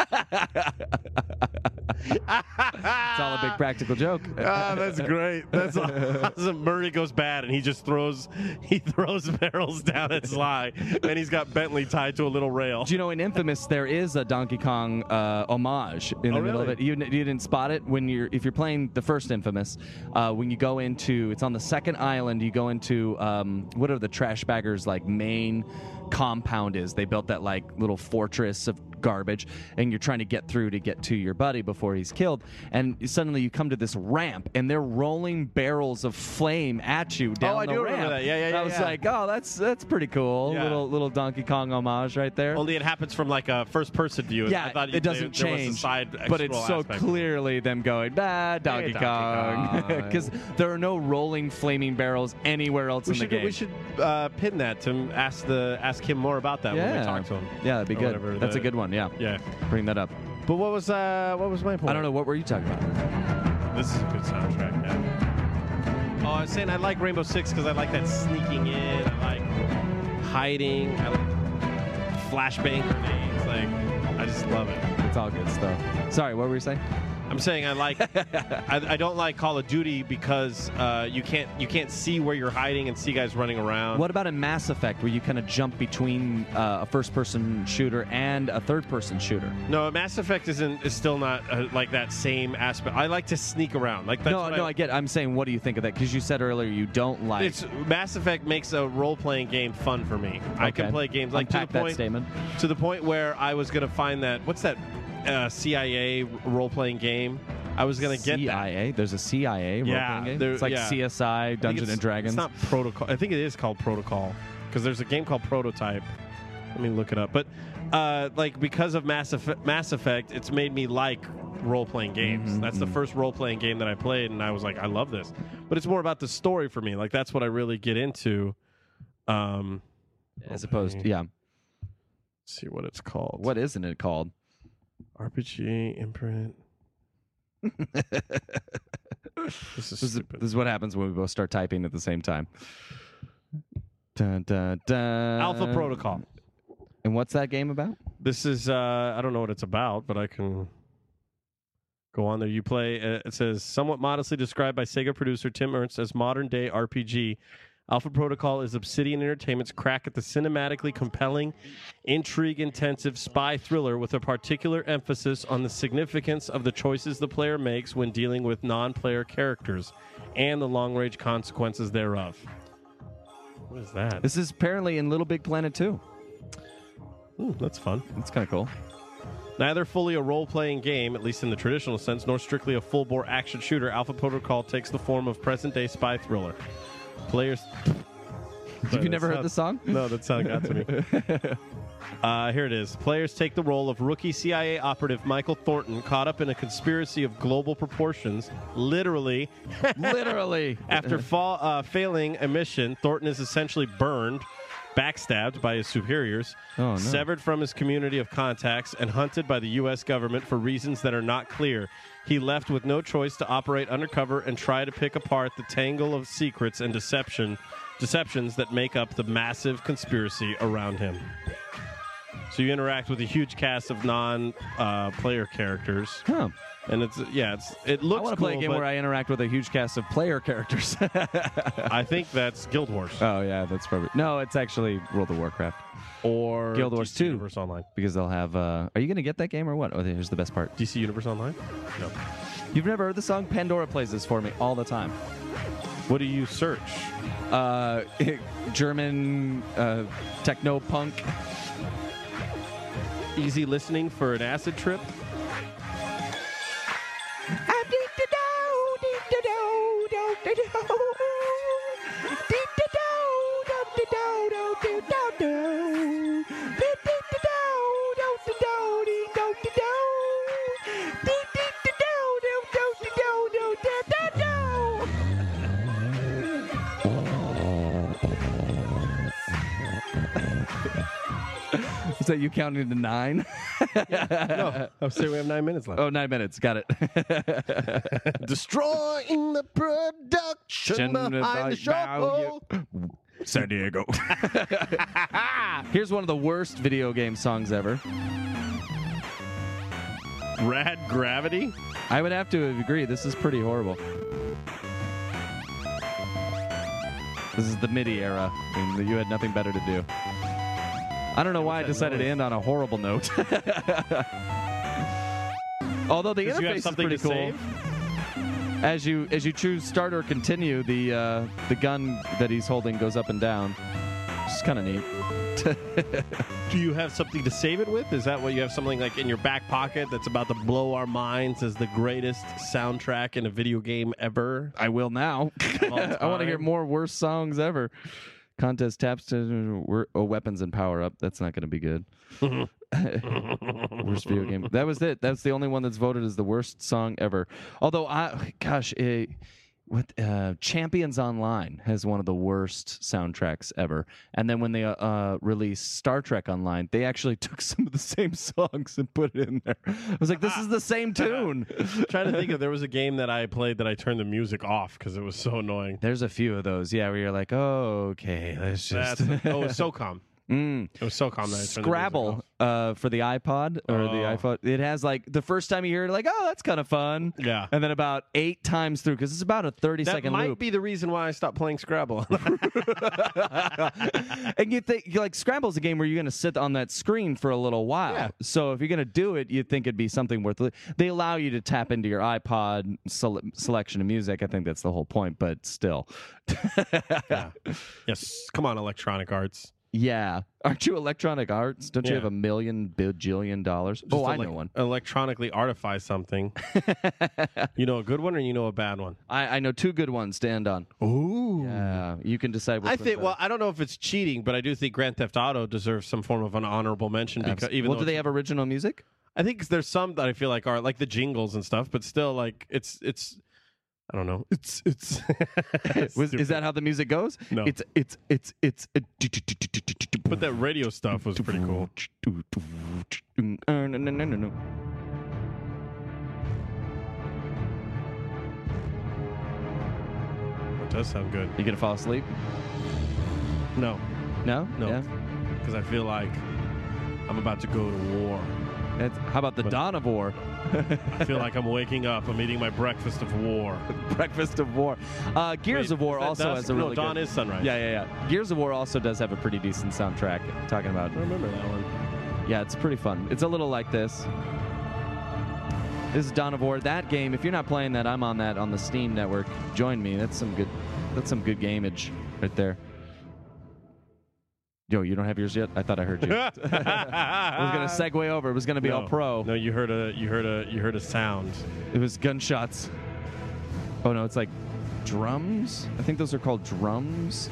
S2: It's all a big practical joke.
S1: Ah, that's great. That's awesome. Murray goes bad, and he just throws barrels down at Sly, and he's got Bentley tied to a little rail.
S2: Do you know in Infamous there is a Donkey Kong homage in the middle of
S1: really?
S2: it? You didn't spot it if you're playing the first Infamous. When you go into, it's on the second island. You go into what are the trash baggers like main compound is. They built that like little fortress of garbage, and you're trying to get through to get to your buddy before he's killed, and suddenly you come to this ramp and they're rolling barrels of flame at you down
S1: I
S2: the
S1: do
S2: ramp.
S1: remember that. Yeah.
S2: And I was like, oh, that's pretty cool.
S1: Yeah.
S2: Little Donkey Kong homage right there.
S1: Only it happens from like a first-person view.
S2: Yeah,
S1: I thought
S2: it doesn't
S1: there was a
S2: change,
S1: side
S2: but it's so
S1: aspect.
S2: clearly them going, Donkey
S1: Donkey
S2: Kong,
S1: Kong.
S2: because there are no rolling flaming barrels anywhere else in the game.
S1: We should pin that to ask him more about that when we talk to him.
S2: Yeah, that'd be
S1: Or
S2: good.
S1: whatever
S2: That's a
S1: the-
S2: good one. Yeah,
S1: Yeah.
S2: bring that up.
S1: But what was my point?
S2: I don't know. What were you talking about?
S1: This is a good soundtrack. Yeah. Oh, I was saying I like Rainbow Six because I like that sneaking in. I like hiding. I like flashbang grenades. Like I just love it.
S2: It's all good stuff. Sorry, what were you saying?
S1: I'm saying I like. I don't like Call of Duty because you can't see where you're hiding and see guys running around.
S2: What about in Mass Effect, where you kind of jump between a first-person shooter and a third-person shooter?
S1: No, Mass Effect is still not like that same aspect. I like to sneak around. Like that's what
S2: I get. I'm saying, what do you think of that? Because you said earlier you don't like.
S1: It's Mass Effect makes a role-playing game fun for me. I can
S2: Okay.
S1: play games like
S2: Unpack
S1: to the
S2: that
S1: point
S2: statement.
S1: to the point where I was gonna find that what's that CIA role-playing game? I was gonna get that.
S2: CIA. There's a CIA role-playing game.
S1: there-
S2: It's like
S1: yeah.
S2: CSI,
S1: I think
S2: Dungeons
S1: it's-
S2: and Dragons.
S1: It's not Protocol. I think it is called Protocol because there's a game called Prototype. Let me look it up. But like because of Mass Effect, it's made me like role-playing games. That's the first role-playing game that I played, and I was like, I love this. But it's more about the story for me. Like that's what I really get into.
S2: As opposed, yeah.
S1: Let's see what it's called.
S2: What isn't it called?
S1: RPG Imprint. This is stupid.
S2: This is what happens when we both start typing at the same time. Dun, dun, dun.
S1: Alpha Protocol.
S2: And what's that game about?
S1: This is I don't know what it's about, but I can go on there. You play. It says somewhat modestly described by Sega producer Tim Ernst as modern day RPG. Alpha Protocol is Obsidian Entertainment's crack at the cinematically compelling, intrigue-intensive spy thriller with a particular emphasis on the significance of the choices the player makes when dealing with non-player characters and the long-range consequences thereof. What is that?
S2: This is apparently in Little Big Planet 2.
S1: Ooh, that's fun.
S2: That's kind of cool.
S1: Neither fully a role-playing game, at least in the traditional sense, nor strictly a full-bore action shooter, Alpha Protocol takes the form of present-day spy thriller. Players...
S2: Have you never heard the song?
S1: No, that's how it got to me. Here it is. Players take the role of rookie CIA operative Michael Thornton, caught up in a conspiracy of global proportions, literally. After failing a mission, Thornton is essentially burned, backstabbed by his superiors, severed from his community of contacts, and hunted by the U.S. government for reasons that are not clear. He left with no choice to operate undercover and try to pick apart the tangle of secrets and deceptions that make up the massive conspiracy around him. So you interact with a huge cast of non-player characters.
S2: Huh.
S1: And it looks
S2: I want to play a game where I interact with a huge cast of player characters.
S1: I think that's Guild Wars.
S2: Oh, yeah, that's probably... No, it's actually World of Warcraft.
S1: Or
S2: Guild Wars
S1: DC
S2: 2.
S1: Universe Online.
S2: Because they'll have... Are you going to get that game or what? Oh, here's the best part.
S1: DC Universe Online? No.
S2: You've never heard the song? Pandora plays this for me all the time.
S1: What do you search?
S2: German techno-punk.
S1: Easy listening for an acid trip?
S2: Is that you counting to 9?
S1: No, I'm saying we have 9 minutes left.
S2: Oh, 9 minutes. Got it.
S1: Destroying the production behind the show.
S2: San Diego. Here's one of the worst video game songs ever.
S1: Rad Gravity?
S2: I would have to agree. This is pretty horrible. This is the MIDI era, and you had nothing better to do. I don't know why I decided to end on a horrible note. Although the interface is pretty cool.
S1: Save?
S2: As you choose start or continue, the gun that he's holding goes up and down. It's kind of neat.
S1: Do you have something to save it with? Is that what you have, something like in your back pocket that's about to blow our minds as the greatest soundtrack in a video game ever?
S2: I will now. I want to hear more worst songs ever. Contest taps to weapons and power up. That's not going to be good. Worst video game. That was it. That's the only one that's voted as the worst song ever. Although, Champions Online has one of the worst soundtracks ever. And then when they released Star Trek Online, they actually took some of the same songs and put it in there. I was like, this is the same tune.
S1: I'm trying to think if there was a game that I played that I turned the music off because it was so annoying.
S2: There's a few of those, yeah, where you're like, oh, okay, let's just...
S1: It's SOCOM. It was SOCOM that I turned
S2: Scrabble for the iPod or the iPhone. It has like the first time you hear it, like, oh, that's kind of fun.
S1: Yeah.
S2: And then about 8 times through, because it's about a 30-second
S1: loop. That might
S2: loop.
S1: be the reason why I stopped playing Scrabble.
S2: And you think, like, Scrabble's a game where you're going to sit on that screen for a little while.
S1: Yeah.
S2: So if you're going to do it, you'd think it'd be something worth it. They allow you to tap into your iPod selection of music. I think that's the whole point, but still.
S1: Yeah. Yes. Come on, Electronic Arts.
S2: Yeah. Aren't you Electronic Arts? Don't you
S1: Yeah.
S2: have $1 million bajillion? Oh, I know one.
S1: Electronically artify something. You know a good one or you know a bad one?
S2: I know 2 good ones to end on.
S1: Ooh.
S2: Yeah. You can decide which
S1: I
S2: one's
S1: think. Well,
S2: better.
S1: I don't know if it's cheating, but I do think Grand Theft Auto deserves some form of an honorable mention because even
S2: well,
S1: though
S2: do they have original music?
S1: I think there's some that I feel like are like the jingles and stuff, but still like it's. I don't know. It's.
S2: Is that how the music goes?
S1: No.
S2: It's.
S1: But that radio stuff was pretty cool.
S2: No.
S1: It does sound good.
S2: You gonna fall asleep?
S1: No,
S2: No.
S1: no,
S2: Yeah.
S1: because I feel like I'm about to go to war.
S2: How about the
S1: But-
S2: dawn of war?
S1: I feel like I'm waking up. I'm eating my breakfast of war.
S2: Breakfast of War. Gears
S1: Wait,
S2: of War
S1: is that
S2: also
S1: dusk?
S2: has a
S1: No,
S2: really
S1: dawn
S2: good...
S1: is sunrise.
S2: Yeah. Gears of War also does have a pretty decent soundtrack. Talking about,
S1: I remember that one.
S2: yeah, it's pretty fun. It's a little like this. This is Dawn of War. That game, if you're not playing that, I'm on that on the Steam network. Join me. That's some good gameage right there. Yo, you don't have yours yet? I thought I heard you. I was gonna segue over. It was gonna be all pro.
S1: No, you heard a sound.
S2: It was gunshots. Oh no, it's like drums. I think those are called drums.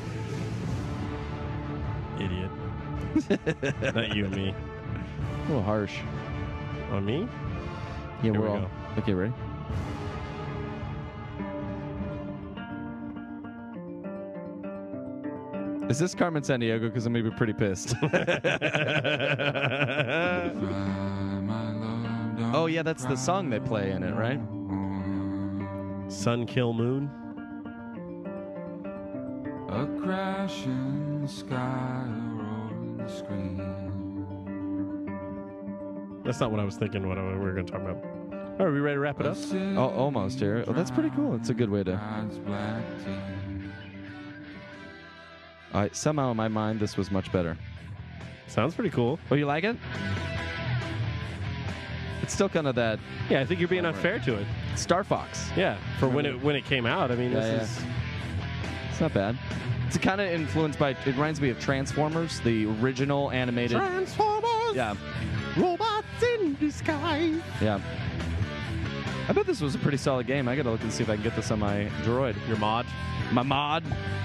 S1: Idiot. Not you and me.
S2: A little harsh.
S1: On me?
S2: Yeah,
S1: Here
S2: we're
S1: we
S2: all
S1: go.
S2: okay. Ready? Is this Carmen Sandiego? Because I'm gonna be pretty pissed. Oh yeah, that's the song they play in it, right?
S1: Sun Kill Moon.
S12: A crash in the sky, a roaring scream.
S1: That's not what I was thinking. What we were going to talk about. All right, are we ready to wrap it up?
S2: Oh, almost here. Oh, that's pretty cool. It's a good way to. Somehow in my mind, this was much better.
S1: Sounds pretty cool.
S2: Oh, you like it? It's still kind of that.
S1: Yeah, I think you're being unfair to it.
S2: Star Fox.
S1: Yeah, for when it came out. I mean, this is.
S2: It's not bad. It's kind of influenced by. It reminds me of Transformers, the original animated.
S1: Transformers.
S2: Yeah.
S1: Robots in disguise.
S2: Yeah. I bet this was a pretty solid game. I gotta look and see if I can get this on my droid.
S1: Your mod.
S2: My mod.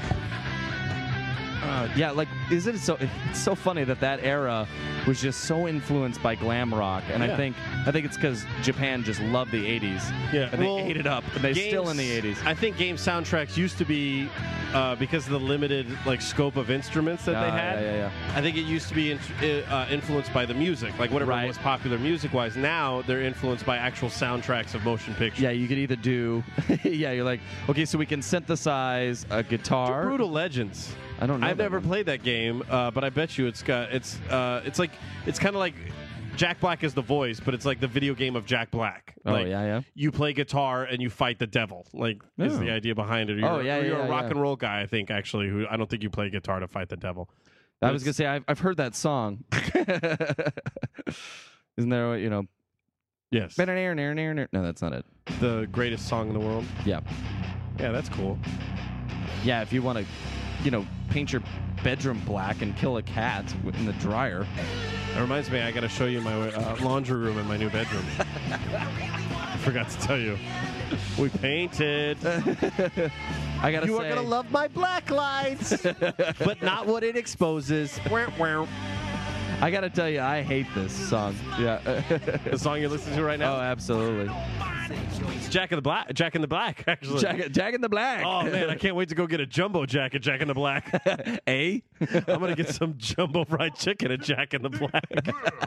S2: Yeah, like, is it so? It's so funny that era was just so influenced by glam rock, and
S1: Yeah.
S2: I think it's because Japan just loved the '80s.
S1: Yeah,
S2: and they ate it up, and they're still in the
S1: games-
S2: '80s.
S1: I think game soundtracks used to be because of the limited scope of instruments that they had.
S2: Yeah.
S1: I think it used to be influenced by the music, like whatever was popular music-wise. Now they're influenced by actual soundtracks of motion pictures.
S2: Yeah, you could either do. Yeah, you're like, okay, so we can synthesize a guitar.
S1: Brutal Legends.
S2: I don't know.
S1: I've
S2: that
S1: never
S2: one.
S1: played that game, but I bet you it's kind of like Jack Black is the voice, but it's like the video game of Jack Black.
S2: Oh,
S1: Like,
S2: yeah.
S1: You play guitar and you fight the devil. Like is
S2: Oh.
S1: the idea behind it. Or
S2: Oh,
S1: you're,
S2: yeah,
S1: or you're
S2: yeah,
S1: a rock
S2: yeah.
S1: and roll guy, I think. Actually, who I don't think you play guitar to fight the devil.
S2: I
S1: But
S2: was gonna say I've heard that song. Isn't there?
S1: Yes.
S2: No, that's not it.
S1: The greatest song in the world.
S2: Yeah.
S1: Yeah, that's cool.
S2: Yeah, if you want to, paint your bedroom black and kill a cat in the dryer.
S1: That reminds me, I got to show you my laundry room in my new bedroom. I forgot to tell you. We painted.
S2: I gotta
S1: You
S2: say,
S1: are going to love my black lights, but not what it exposes.
S2: I gotta tell you, I hate this song. Yeah.
S1: The song you're listening to right now?
S2: Oh, absolutely.
S1: It's Jack in the Black, actually.
S2: Jack in the Black.
S1: Oh, man, I can't wait to go get a jumbo Jack at Jack in the Black.
S2: Eh?
S1: I'm going to get some jumbo fried chicken at Jack in the Black.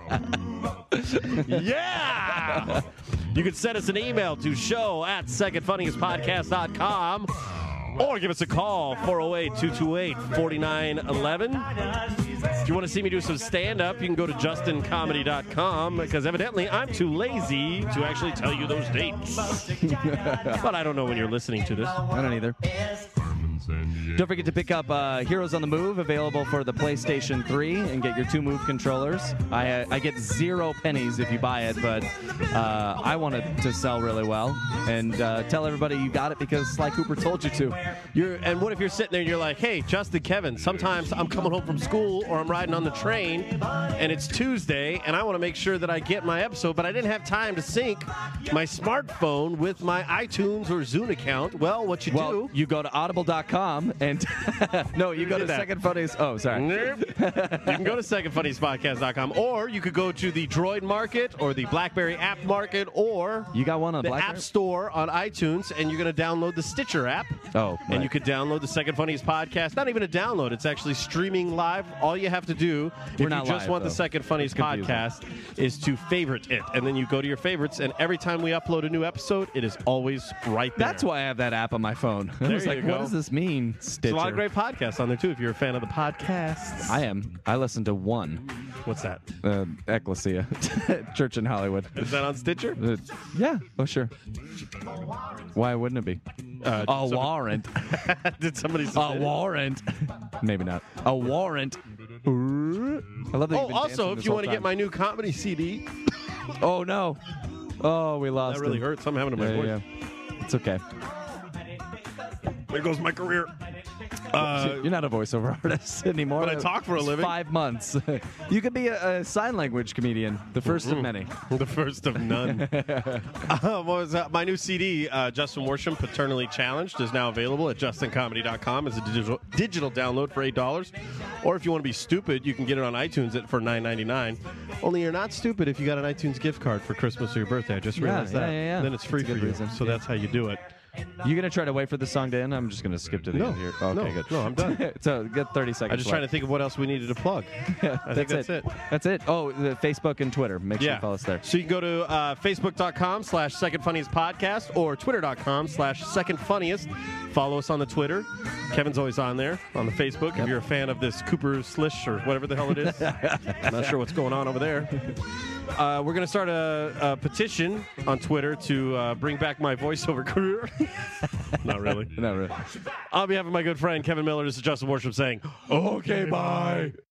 S1: Yeah! You can send us an email to show@secondfunniestpodcast.com or give us a call, 408-228-4911. If you want to see me do some stand-up, you can go to justincomedy.com because evidently I'm too lazy to actually tell you those dates. But I don't know when you're listening to this.
S2: I don't either. Don't forget to pick up Heroes on the Move, available for the PlayStation 3, and get your 2 Move controllers. I get 0 pennies if you buy it, but I want it to sell really well. And tell everybody you got it because Sly Cooper told you to.
S1: And what if you're sitting there and you're like, hey, Justin, Kevin, sometimes I'm coming home from school or I'm riding on the train and it's Tuesday and I want to make sure that I get my episode, but I didn't have time to sync my smartphone with my iTunes or Zune account. Well, what you do?
S2: You go to audible.com and no, you go to Second Funniest. Oh, sorry.
S1: You can go to secondfunniestpodcast.com, or you could go to the Droid Market or the BlackBerry App Market, or
S2: you got one on
S1: the
S2: BlackBerry?
S1: App Store on iTunes, and you're going to download the Stitcher app.
S2: Oh,
S1: and you could download the Second Funniest Podcast. Not even a download; it's actually streaming live. All you have to do, if you just want the Second Funniest Podcast, is to favorite it, and then you go to your favorites. And every time we upload a new episode, it is always right there.
S2: That's why I have that app on my phone. I was like, what does this mean, Stitcher?
S1: There's a lot of great podcasts on there, too, if you're a fan of the podcasts.
S2: I am. I listen to one.
S1: What's that?
S2: Ecclesia. Church in Hollywood.
S1: Is that on Stitcher?
S2: Yeah. Oh, sure. Why wouldn't it be? A warrant.
S1: Did somebody say
S2: a warrant? Maybe not. A warrant. I love that.
S1: Also, if you want to get my new comedy CD.
S2: Oh, no. Oh, we lost
S1: That really
S2: him.
S1: hurts. Something happened to my voice.
S2: Yeah. It's okay.
S1: There goes my career.
S2: You're not a voiceover artist anymore.
S1: But I talk for a living.
S2: 5 months. You could be a sign language comedian, the first of many.
S1: The first of none. What was that? My new CD, Justin Worsham, Paternally Challenged, is now available at justincomedy.com as a digital download for $8. Or if you want to be stupid, you can get it on iTunes for $9.99. Only you're not stupid if you got an iTunes gift card for Christmas or your birthday. I just realized that.
S2: Yeah.
S1: Then it's free for you. So that's how you do it.
S2: You gonna try to wait for the song to end? I'm just gonna skip to the end here. Okay, good.
S1: No, I'm done.
S2: So get 30 seconds.
S1: I'm just trying to think of what else we needed to plug. I think that's it.
S2: That's it. Oh, the Facebook and Twitter. Make sure you follow us there.
S1: So you can go to facebook.com/secondfunniestpodcast or twitter.com/secondfunniest. Follow us on the Twitter. Kevin's always on there on the Facebook. If you're a fan of this Cooper Slish or whatever the hell it is. I'm not sure what's going on over there. We're going to start a petition on Twitter to bring back my voiceover career. Not really.
S2: Not really.
S1: On behalf of my good friend Kevin Miller, this is Justin Worsham saying, okay, bye.